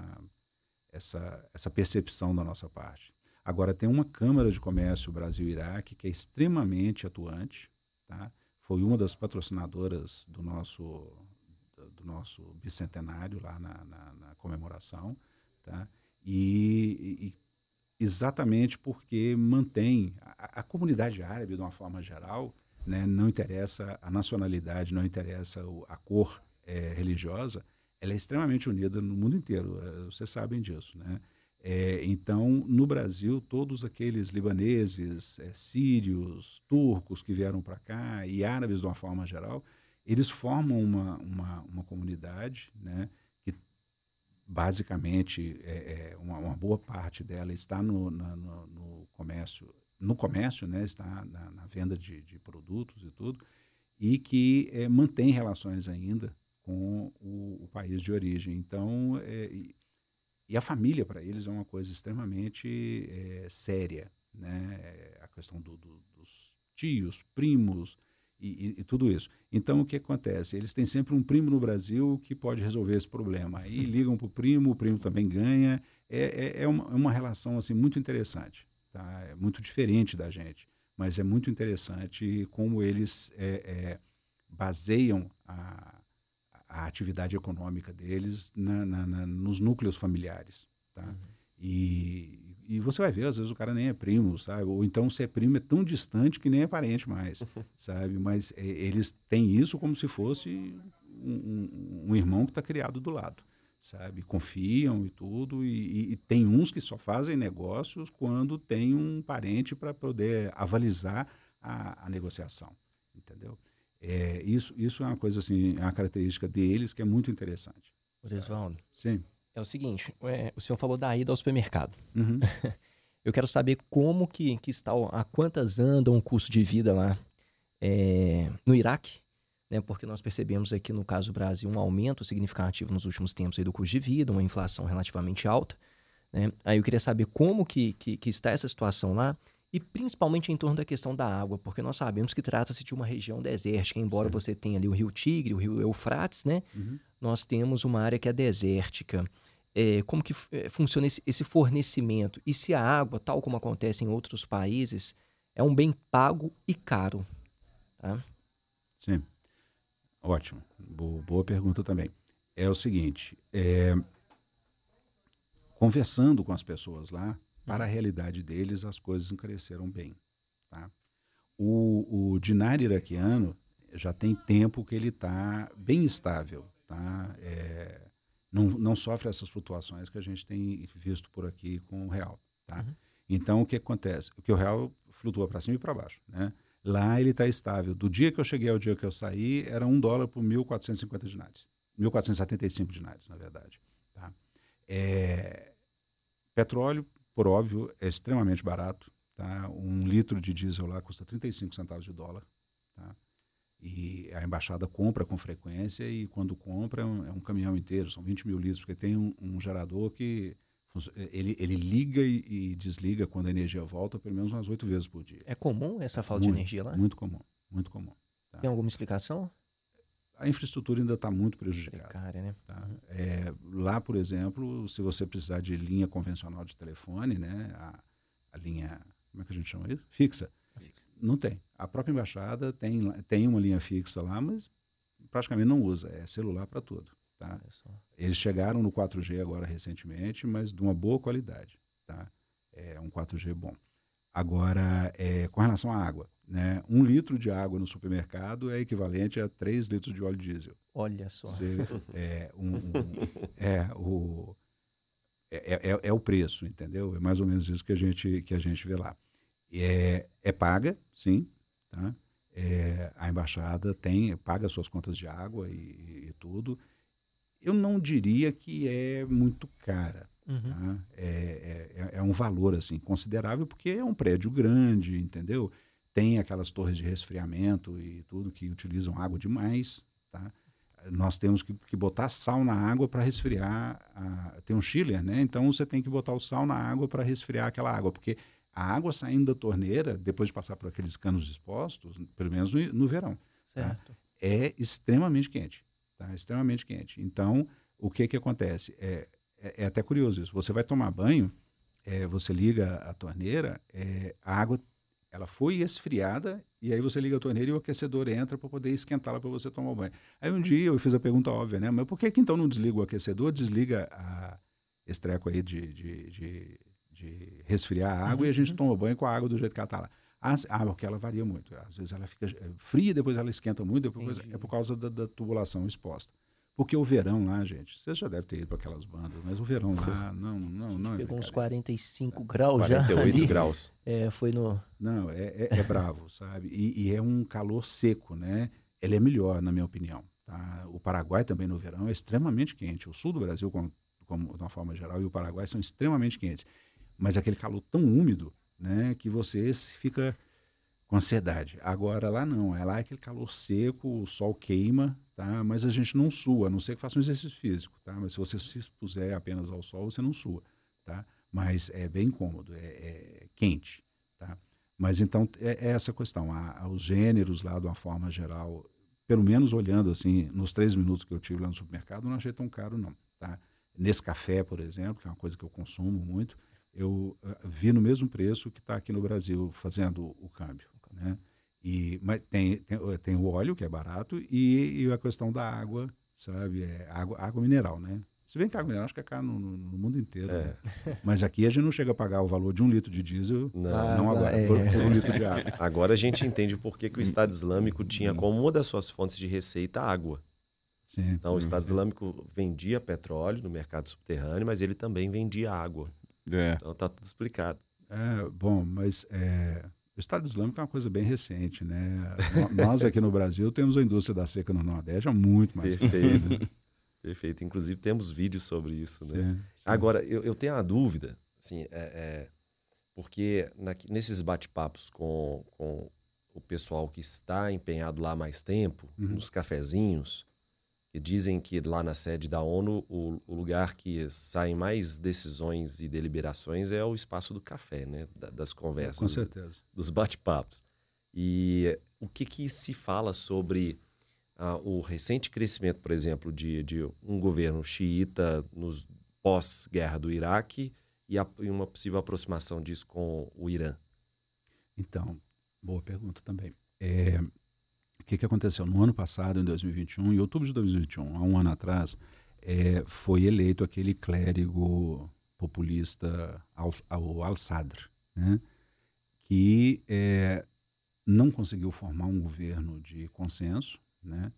percepção da nossa parte. Agora, tem uma Câmara de Comércio Brasil-Iraque que é extremamente atuante, tá? Foi uma das patrocinadoras do nosso bicentenário lá na comemoração, tá? E exatamente porque mantém a comunidade árabe, de uma forma geral, né, não interessa a nacionalidade, não interessa a cor religiosa, ela é extremamente unida no mundo inteiro, vocês sabem disso, né? Então, no Brasil, todos aqueles libaneses, sírios, turcos que vieram para cá e árabes de uma forma geral, eles formam uma comunidade, né, que basicamente uma boa parte dela está no comércio, né, está na venda de produtos e tudo, e que mantém relações ainda com o país de origem. Então, e a família para eles é uma coisa extremamente séria, né? A questão dos tios, primos e tudo isso. Então, o que acontece? Eles têm sempre um primo no Brasil que pode resolver esse problema. Aí ligam para o primo também ganha. É uma relação assim, muito interessante. Tá? É muito diferente da gente, mas é muito interessante como eles baseiam a atividade econômica deles nos núcleos familiares, tá? Uhum. E você vai ver, às vezes o cara nem é primo, sabe? Ou então se é primo é tão distante que nem é parente mais, sabe? Mas eles têm isso como se fosse um irmão que está criado do lado, sabe? Confiam e tudo, e tem uns que só fazem negócios quando tem um parente para poder avalizar a negociação, entendeu? Isso é uma coisa assim, é uma característica deles que é muito interessante. Oresvaldo, sim. É o seguinte, o senhor falou da ida ao supermercado. Uhum. Eu quero saber como que está, a quantas andam o custo de vida lá no Iraque, né? Porque nós percebemos aqui no caso do Brasil um aumento significativo nos últimos tempos aí do custo de vida, uma inflação relativamente alta, né? Aí eu queria saber como que está essa situação lá, e principalmente em torno da questão da água, porque nós sabemos que trata-se de uma região desértica, embora você tenha ali o Rio Tigre, o Rio Eufrates, né? Uhum. Nós temos uma área que é desértica. Como que funciona esse fornecimento? E se a água, tal como acontece em outros países, é um bem pago e caro? Tá? Sim. Ótimo. Boa pergunta também. É o seguinte, conversando com as pessoas lá, para a realidade deles, as coisas encareceram bem. Tá? O dinário iraquiano já tem tempo que ele está bem estável. Tá? Não sofre essas flutuações que a gente tem visto por aqui com o real. Tá? Uhum. Então, o que acontece? O real flutua para cima e para baixo. Né? Lá ele está estável. Do dia que eu cheguei ao dia que eu saí, era $1 por 1.450 dinários. 1.475 dinários, na verdade. Tá? Petróleo, por óbvio, é extremamente barato. Tá? 1 litro de diesel lá custa 35 centavos de dólar. Tá? E a embaixada compra com frequência, e quando compra é um caminhão inteiro, são 20 mil litros, porque tem um gerador que ele liga e desliga quando a energia volta pelo menos umas 8 vezes por dia. É comum essa falta de energia lá? Muito comum, muito comum. Tá? Tem alguma explicação? A infraestrutura ainda está muito prejudicada. Precária, né? Tá? Lá, por exemplo, se você precisar de linha convencional de telefone, né, a linha, como é que a gente chama isso? Fixa. Não tem. A própria embaixada tem uma linha fixa lá, mas praticamente não usa. É celular para tudo. Tá? Eles chegaram no 4G agora recentemente, mas de uma boa qualidade. Tá? É um 4G bom. Agora, com relação à água, né? 1 litro de água no supermercado é equivalente a 3 litros de óleo diesel. Olha só. É o preço, entendeu? É mais ou menos isso que a gente vê lá. É paga, sim, tá? A embaixada paga suas contas de água e tudo. Eu não diria que é muito cara. Uhum. Tá? É um valor assim, considerável, porque é um prédio grande, entendeu? Tem aquelas torres de resfriamento e tudo que utilizam água demais. Tá? nós temos que botar sal na água para resfriar. Tem um chiller, né? Então você tem que botar o sal na água para resfriar aquela água, porque a água saindo da torneira, depois de passar por aqueles canos expostos, pelo menos no verão, Certo. tá? É extremamente quente. Tá? Extremamente quente. Então, o que acontece? É até curioso isso. Você vai tomar banho, você liga a torneira, a água ela foi esfriada e aí você liga a torneira e o aquecedor entra para poder esquentá-la para você tomar o banho. Aí um dia eu fiz a pergunta óbvia, né? Mas por que então não desliga o aquecedor, desliga esse treco aí de resfriar a água e a gente toma banho com a água do jeito que ela está lá? Porque ela varia muito. Às vezes ela fica fria, depois ela esquenta muito, depois é por causa da tubulação exposta. Porque o verão lá, gente, você já deve ter ido para aquelas bandas, mas o verão lá não é. Pegou uns 45 graus 48 já. 48 graus. Foi no... Não, é bravo, sabe? E é um calor seco, né? Ele é melhor, na minha opinião. Tá? O Paraguai também no verão é extremamente quente. O sul do Brasil, como de uma forma geral, e o Paraguai são extremamente quentes. Mas aquele calor tão úmido, né, que você fica com ansiedade. Agora lá não, lá é aquele calor seco, o sol queima, tá? Mas a gente não sua, a não ser que faça um exercício físico, tá? Mas se você se expuser apenas ao sol, você não sua, tá? Mas é bem cômodo, é quente, tá? Mas então é essa questão, os gêneros lá de uma forma geral, pelo menos olhando assim, nos 3 minutos que eu tive lá no supermercado, não achei tão caro não, tá? Nescafé, por exemplo, que é uma coisa que eu consumo muito, eu vi no mesmo preço que está aqui no Brasil fazendo o câmbio, né? Mas tem o óleo, que é barato, e a questão da água, sabe? Água mineral, né? Se bem que a água mineral acho que é caro no mundo inteiro, né? Mas aqui a gente não chega a pagar o valor de 1 litro de diesel, não agora, por 1 litro de água. Agora a gente entende por que o Estado Islâmico tinha como uma das suas fontes de receita a água. Sim, então o Estado Islâmico vendia petróleo no mercado subterrâneo, mas ele também vendia água. Então está tudo explicado. Bom, mas o Estado Islâmico é uma coisa bem recente, né? Nós aqui no Brasil temos a indústria da seca no Nordeste há muito mais tempo. Perfeito. Inclusive temos vídeos sobre isso, né? Sim. Agora, eu tenho uma dúvida, assim, porque nesses bate-papos com o pessoal que está empenhado lá há mais tempo, nos cafezinhos, que dizem que lá na sede da ONU, o lugar que saem mais decisões e deliberações é o espaço do café, né? Das conversas. Com certeza. Dos bate-papos. E o que se fala sobre o recente crescimento, por exemplo, de um governo xiita nos pós-guerra do Iraque e uma possível aproximação disso com o Irã? Então, boa pergunta também. O que aconteceu? No ano passado, em 2021, em outubro de 2021, há um ano atrás, foi eleito aquele clérigo populista Al-Sadr, né? Que não conseguiu formar um governo de consenso, né?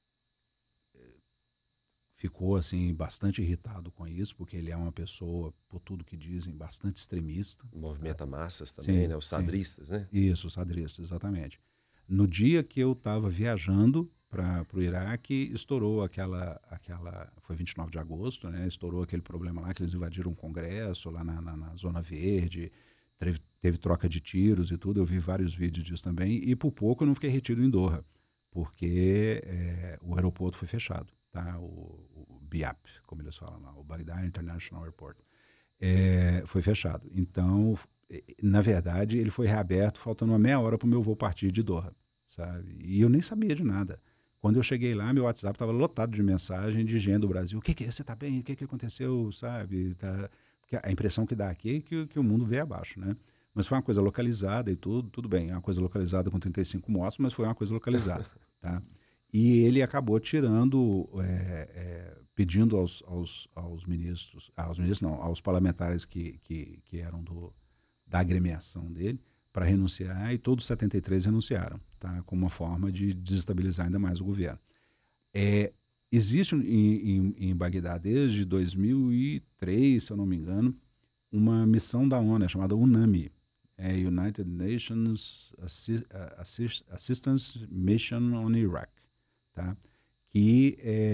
Ficou assim bastante irritado com isso, porque ele é uma pessoa, por tudo que dizem, bastante extremista. Movimenta massas também, né? Os sadristas, né? Isso, os sadristas, exatamente. No dia que eu estava viajando para o Iraque, estourou foi 29 de agosto, né? Estourou aquele problema lá, que eles invadiram um congresso lá na Zona Verde, teve troca de tiros e tudo, eu vi vários vídeos disso também, e por pouco eu não fiquei retido em Doha, porque o aeroporto foi fechado, tá? O BIAP, como eles falam lá, o Baghdad International Airport, foi fechado. Então, na verdade, ele foi reaberto faltando uma meia hora para o meu voo partir de Doha, sabe? E eu nem sabia de nada. Quando eu cheguei lá, meu WhatsApp estava lotado de mensagem de gente do Brasil. O que você está bem? O que aconteceu? Sabe? Porque a impressão que dá aqui é que o mundo veio abaixo, né? Mas foi uma coisa localizada e tudo bem. É uma coisa localizada com 35 mortos, mas foi uma coisa localizada, tá? E ele acabou pedindo aos ministros, aos parlamentares que eram da agremiação dele, para renunciar, e todos os 73 renunciaram, tá? Como uma forma de desestabilizar ainda mais o governo. Existe em Bagdá, desde 2003, se eu não me engano, uma missão da ONU chamada UNAMI, United Nations Assistance Mission on Iraq, tá? Que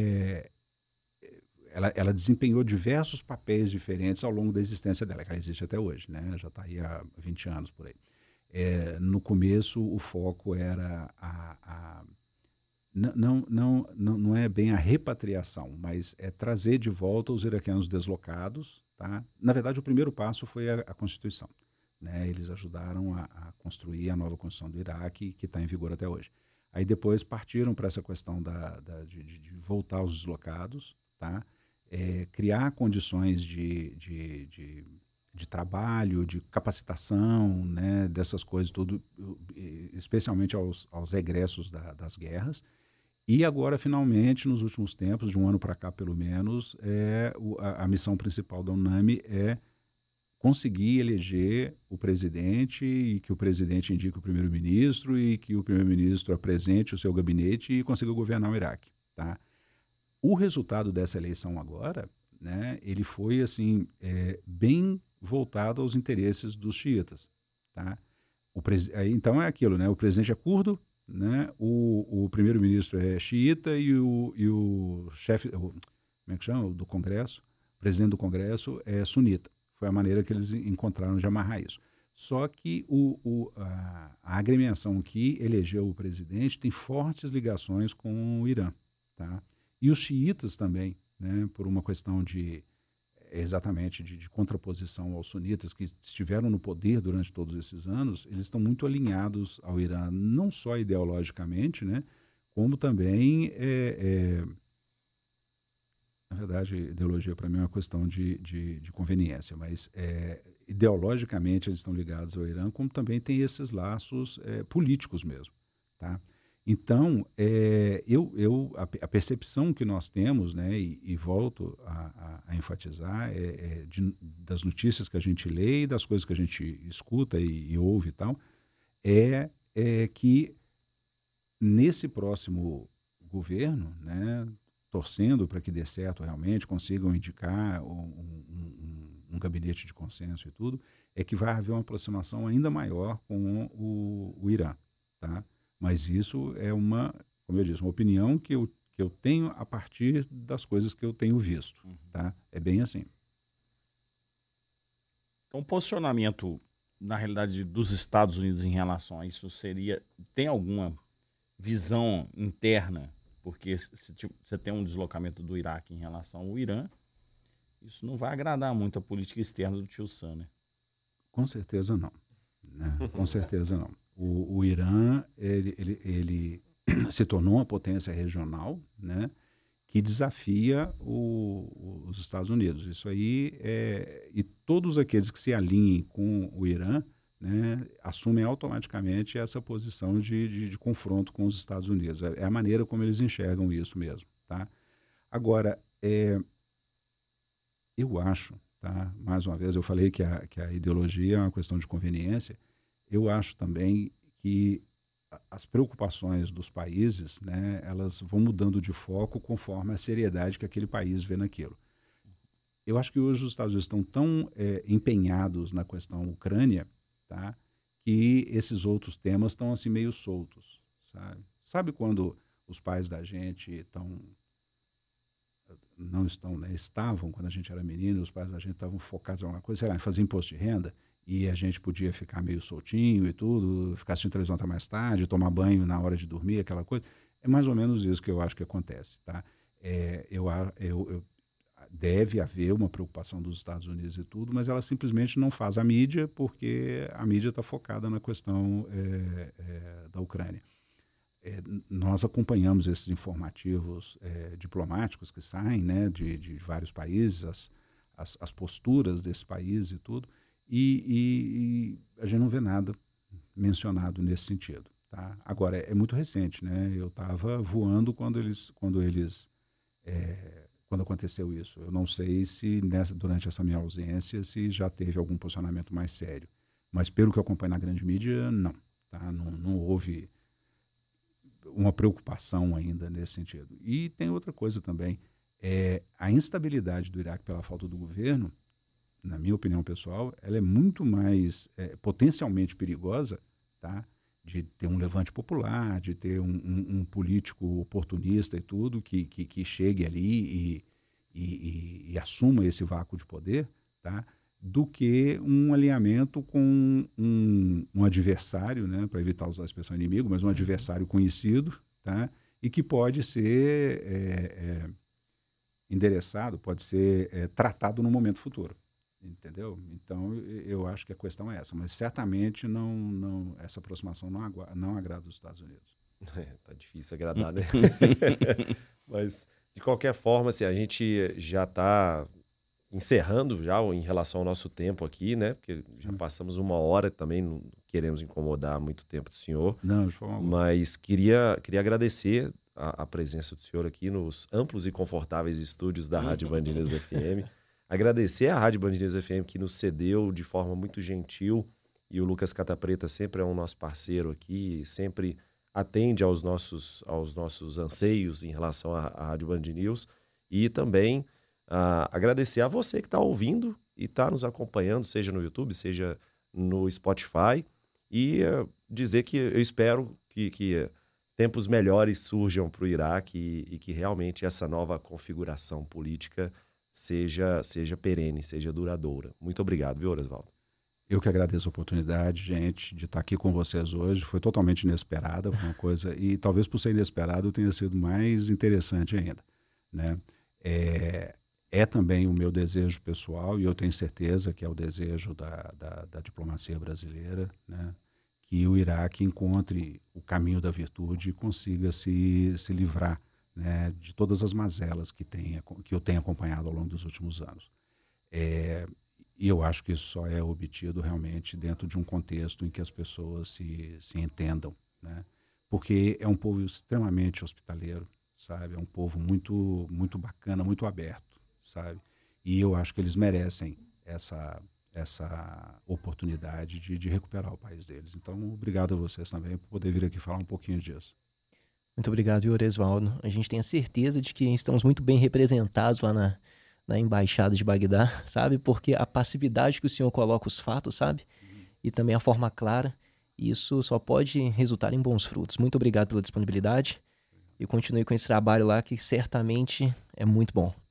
ela desempenhou diversos papéis diferentes ao longo da existência dela, que ela existe até hoje, né? Já está aí há 20 anos por aí. No começo, o foco era Não é bem a repatriação, mas é trazer de volta os iraquianos deslocados. Tá? Na verdade, o primeiro passo foi a Constituição. Né? Eles ajudaram a construir a nova Constituição do Iraque, que está em vigor até hoje. Aí depois partiram para essa questão de voltar os deslocados, tá? Criar condições de trabalho, de capacitação, né? Dessas coisas, tudo, especialmente aos egressos das guerras. E agora, finalmente, nos últimos tempos, de um ano para cá pelo menos, a missão principal da UNAMI é conseguir eleger o presidente e que o presidente indique o primeiro-ministro e que o primeiro-ministro apresente o seu gabinete e consiga governar o Iraque. Tá? O resultado dessa eleição agora, né, ele foi assim, bem voltado aos interesses dos xiitas. Tá? Então é aquilo, né? O presidente é curdo, né? O primeiro-ministro é xiita e o chefe, como é que chama? Do Congresso, o presidente do Congresso é sunita. Foi a maneira que eles encontraram de amarrar isso. Só que a agremiação que elegeu o presidente tem fortes ligações com o Irã. Tá? E os xiitas também, né, por uma questão de contraposição aos sunitas que estiveram no poder durante todos esses anos, eles estão muito alinhados ao Irã, não só ideologicamente, né, como também, na verdade, ideologia para mim é uma questão de conveniência, mas ideologicamente eles estão ligados ao Irã, como também tem esses laços políticos mesmo, tá? Então, a percepção que nós temos, né, e volto a enfatizar, das notícias que a gente lê e das coisas que a gente escuta e ouve e tal, é que nesse próximo governo, né, torcendo para que dê certo realmente, consigam indicar um gabinete de consenso e tudo, é que vai haver uma aproximação ainda maior com o Irã, tá? Mas isso é como eu disse, uma opinião que eu tenho a partir das coisas que eu tenho visto, tá? É bem assim. Então, o posicionamento, na realidade, dos Estados Unidos em relação a isso tem alguma visão interna? Porque se você tem um deslocamento do Iraque em relação ao Irã, isso não vai agradar muito a política externa do tio Sam, né? Com certeza não. Né? Com certeza não. O Irã, ele se tornou uma potência regional, né, que desafia os Estados Unidos. Isso aí, e todos aqueles que se alinhem com o Irã, né, assumem automaticamente essa posição de confronto com os Estados Unidos. É a maneira como eles enxergam isso mesmo. Tá? Agora, eu acho, tá, mais uma vez, eu falei que a ideologia é uma questão de conveniência. Eu acho também que as preocupações dos países, né, elas vão mudando de foco conforme a seriedade que aquele país vê naquilo. Eu acho que hoje os Estados Unidos estão tão empenhados na questão Ucrânia, tá, que esses outros temas estão assim meio soltos. Sabe quando os pais da gente estavam, quando a gente era menino, os pais da gente estavam focados em alguma coisa, sei lá, em fazer imposto de renda, e a gente podia ficar meio soltinho e tudo, ficar assistindo televisão até mais tarde, tomar banho na hora de dormir, aquela coisa. É mais ou menos isso que eu acho que acontece. Tá? Deve haver uma preocupação dos Estados Unidos e tudo, mas ela simplesmente não faz a mídia, porque a mídia está focada na questão da Ucrânia. Nós acompanhamos esses informativos diplomáticos que saem, né, de vários países, as posturas desse país e tudo, e a gente não vê nada mencionado nesse sentido. Tá? Agora, é muito recente, né? Eu estava voando quando aconteceu isso. Eu não sei se durante essa minha ausência se já teve algum posicionamento mais sério. Mas pelo que eu acompanho na grande mídia, não. Tá? Não houve uma preocupação ainda nesse sentido. E tem outra coisa também. A instabilidade do Iraque pela falta do governo, na minha opinião pessoal, ela é muito mais potencialmente perigosa, tá? De ter um levante popular, de ter um político oportunista e tudo, que chegue ali e assuma esse vácuo de poder, tá? Do que um alinhamento com um adversário, né? Para evitar usar a expressão inimigo, mas um adversário conhecido, tá? e que pode ser endereçado, pode ser tratado no momento futuro. Entendeu? Então, eu acho que a questão é essa. Mas certamente essa aproximação não agrada os Estados Unidos. Tá difícil agradar, né? Mas, de qualquer forma, assim, a gente já está encerrando já em relação ao nosso tempo aqui, né? Porque já passamos 1 hora também, não queremos incomodar muito tempo do senhor. Não, de forma alguma. Mas queria agradecer a presença do senhor aqui nos amplos e confortáveis estúdios da Rádio Band News FM. Agradecer à Rádio Band News FM que nos cedeu de forma muito gentil, e o Lucas Catapreta sempre é um nosso parceiro aqui, sempre atende aos nossos anseios em relação à Rádio Band News, e também agradecer a você que está ouvindo e está nos acompanhando, seja no YouTube, seja no Spotify, e dizer que eu espero que tempos melhores surjam para o Iraque e que realmente essa nova configuração política seja perene, seja duradoura. Muito obrigado, viu, Oresvaldo? Eu que agradeço a oportunidade, gente, de estar aqui com vocês hoje. Foi totalmente inesperada, foi uma coisa, e talvez por ser inesperado tenha sido mais interessante ainda, né? É também o meu desejo pessoal, e eu tenho certeza que é o desejo da diplomacia brasileira, né? Que o Iraque encontre o caminho da virtude e consiga se livrar, né, de todas as mazelas que eu tenho acompanhado ao longo dos últimos anos. E eu acho que isso só é obtido realmente dentro de um contexto em que as pessoas se entendam, né? Porque é um povo extremamente hospitaleiro, sabe? É um povo muito, muito bacana, muito aberto, sabe? E eu acho que eles merecem essa oportunidade de recuperar o país deles. Então, obrigado a vocês também por poder vir aqui falar um pouquinho disso. Muito obrigado, Oresvaldo. A gente tem a certeza de que estamos muito bem representados lá na Embaixada de Bagdá, sabe? Porque a passividade que o senhor coloca os fatos, sabe? E também a forma clara, isso só pode resultar em bons frutos. Muito obrigado pela disponibilidade e continue com esse trabalho lá que certamente é muito bom.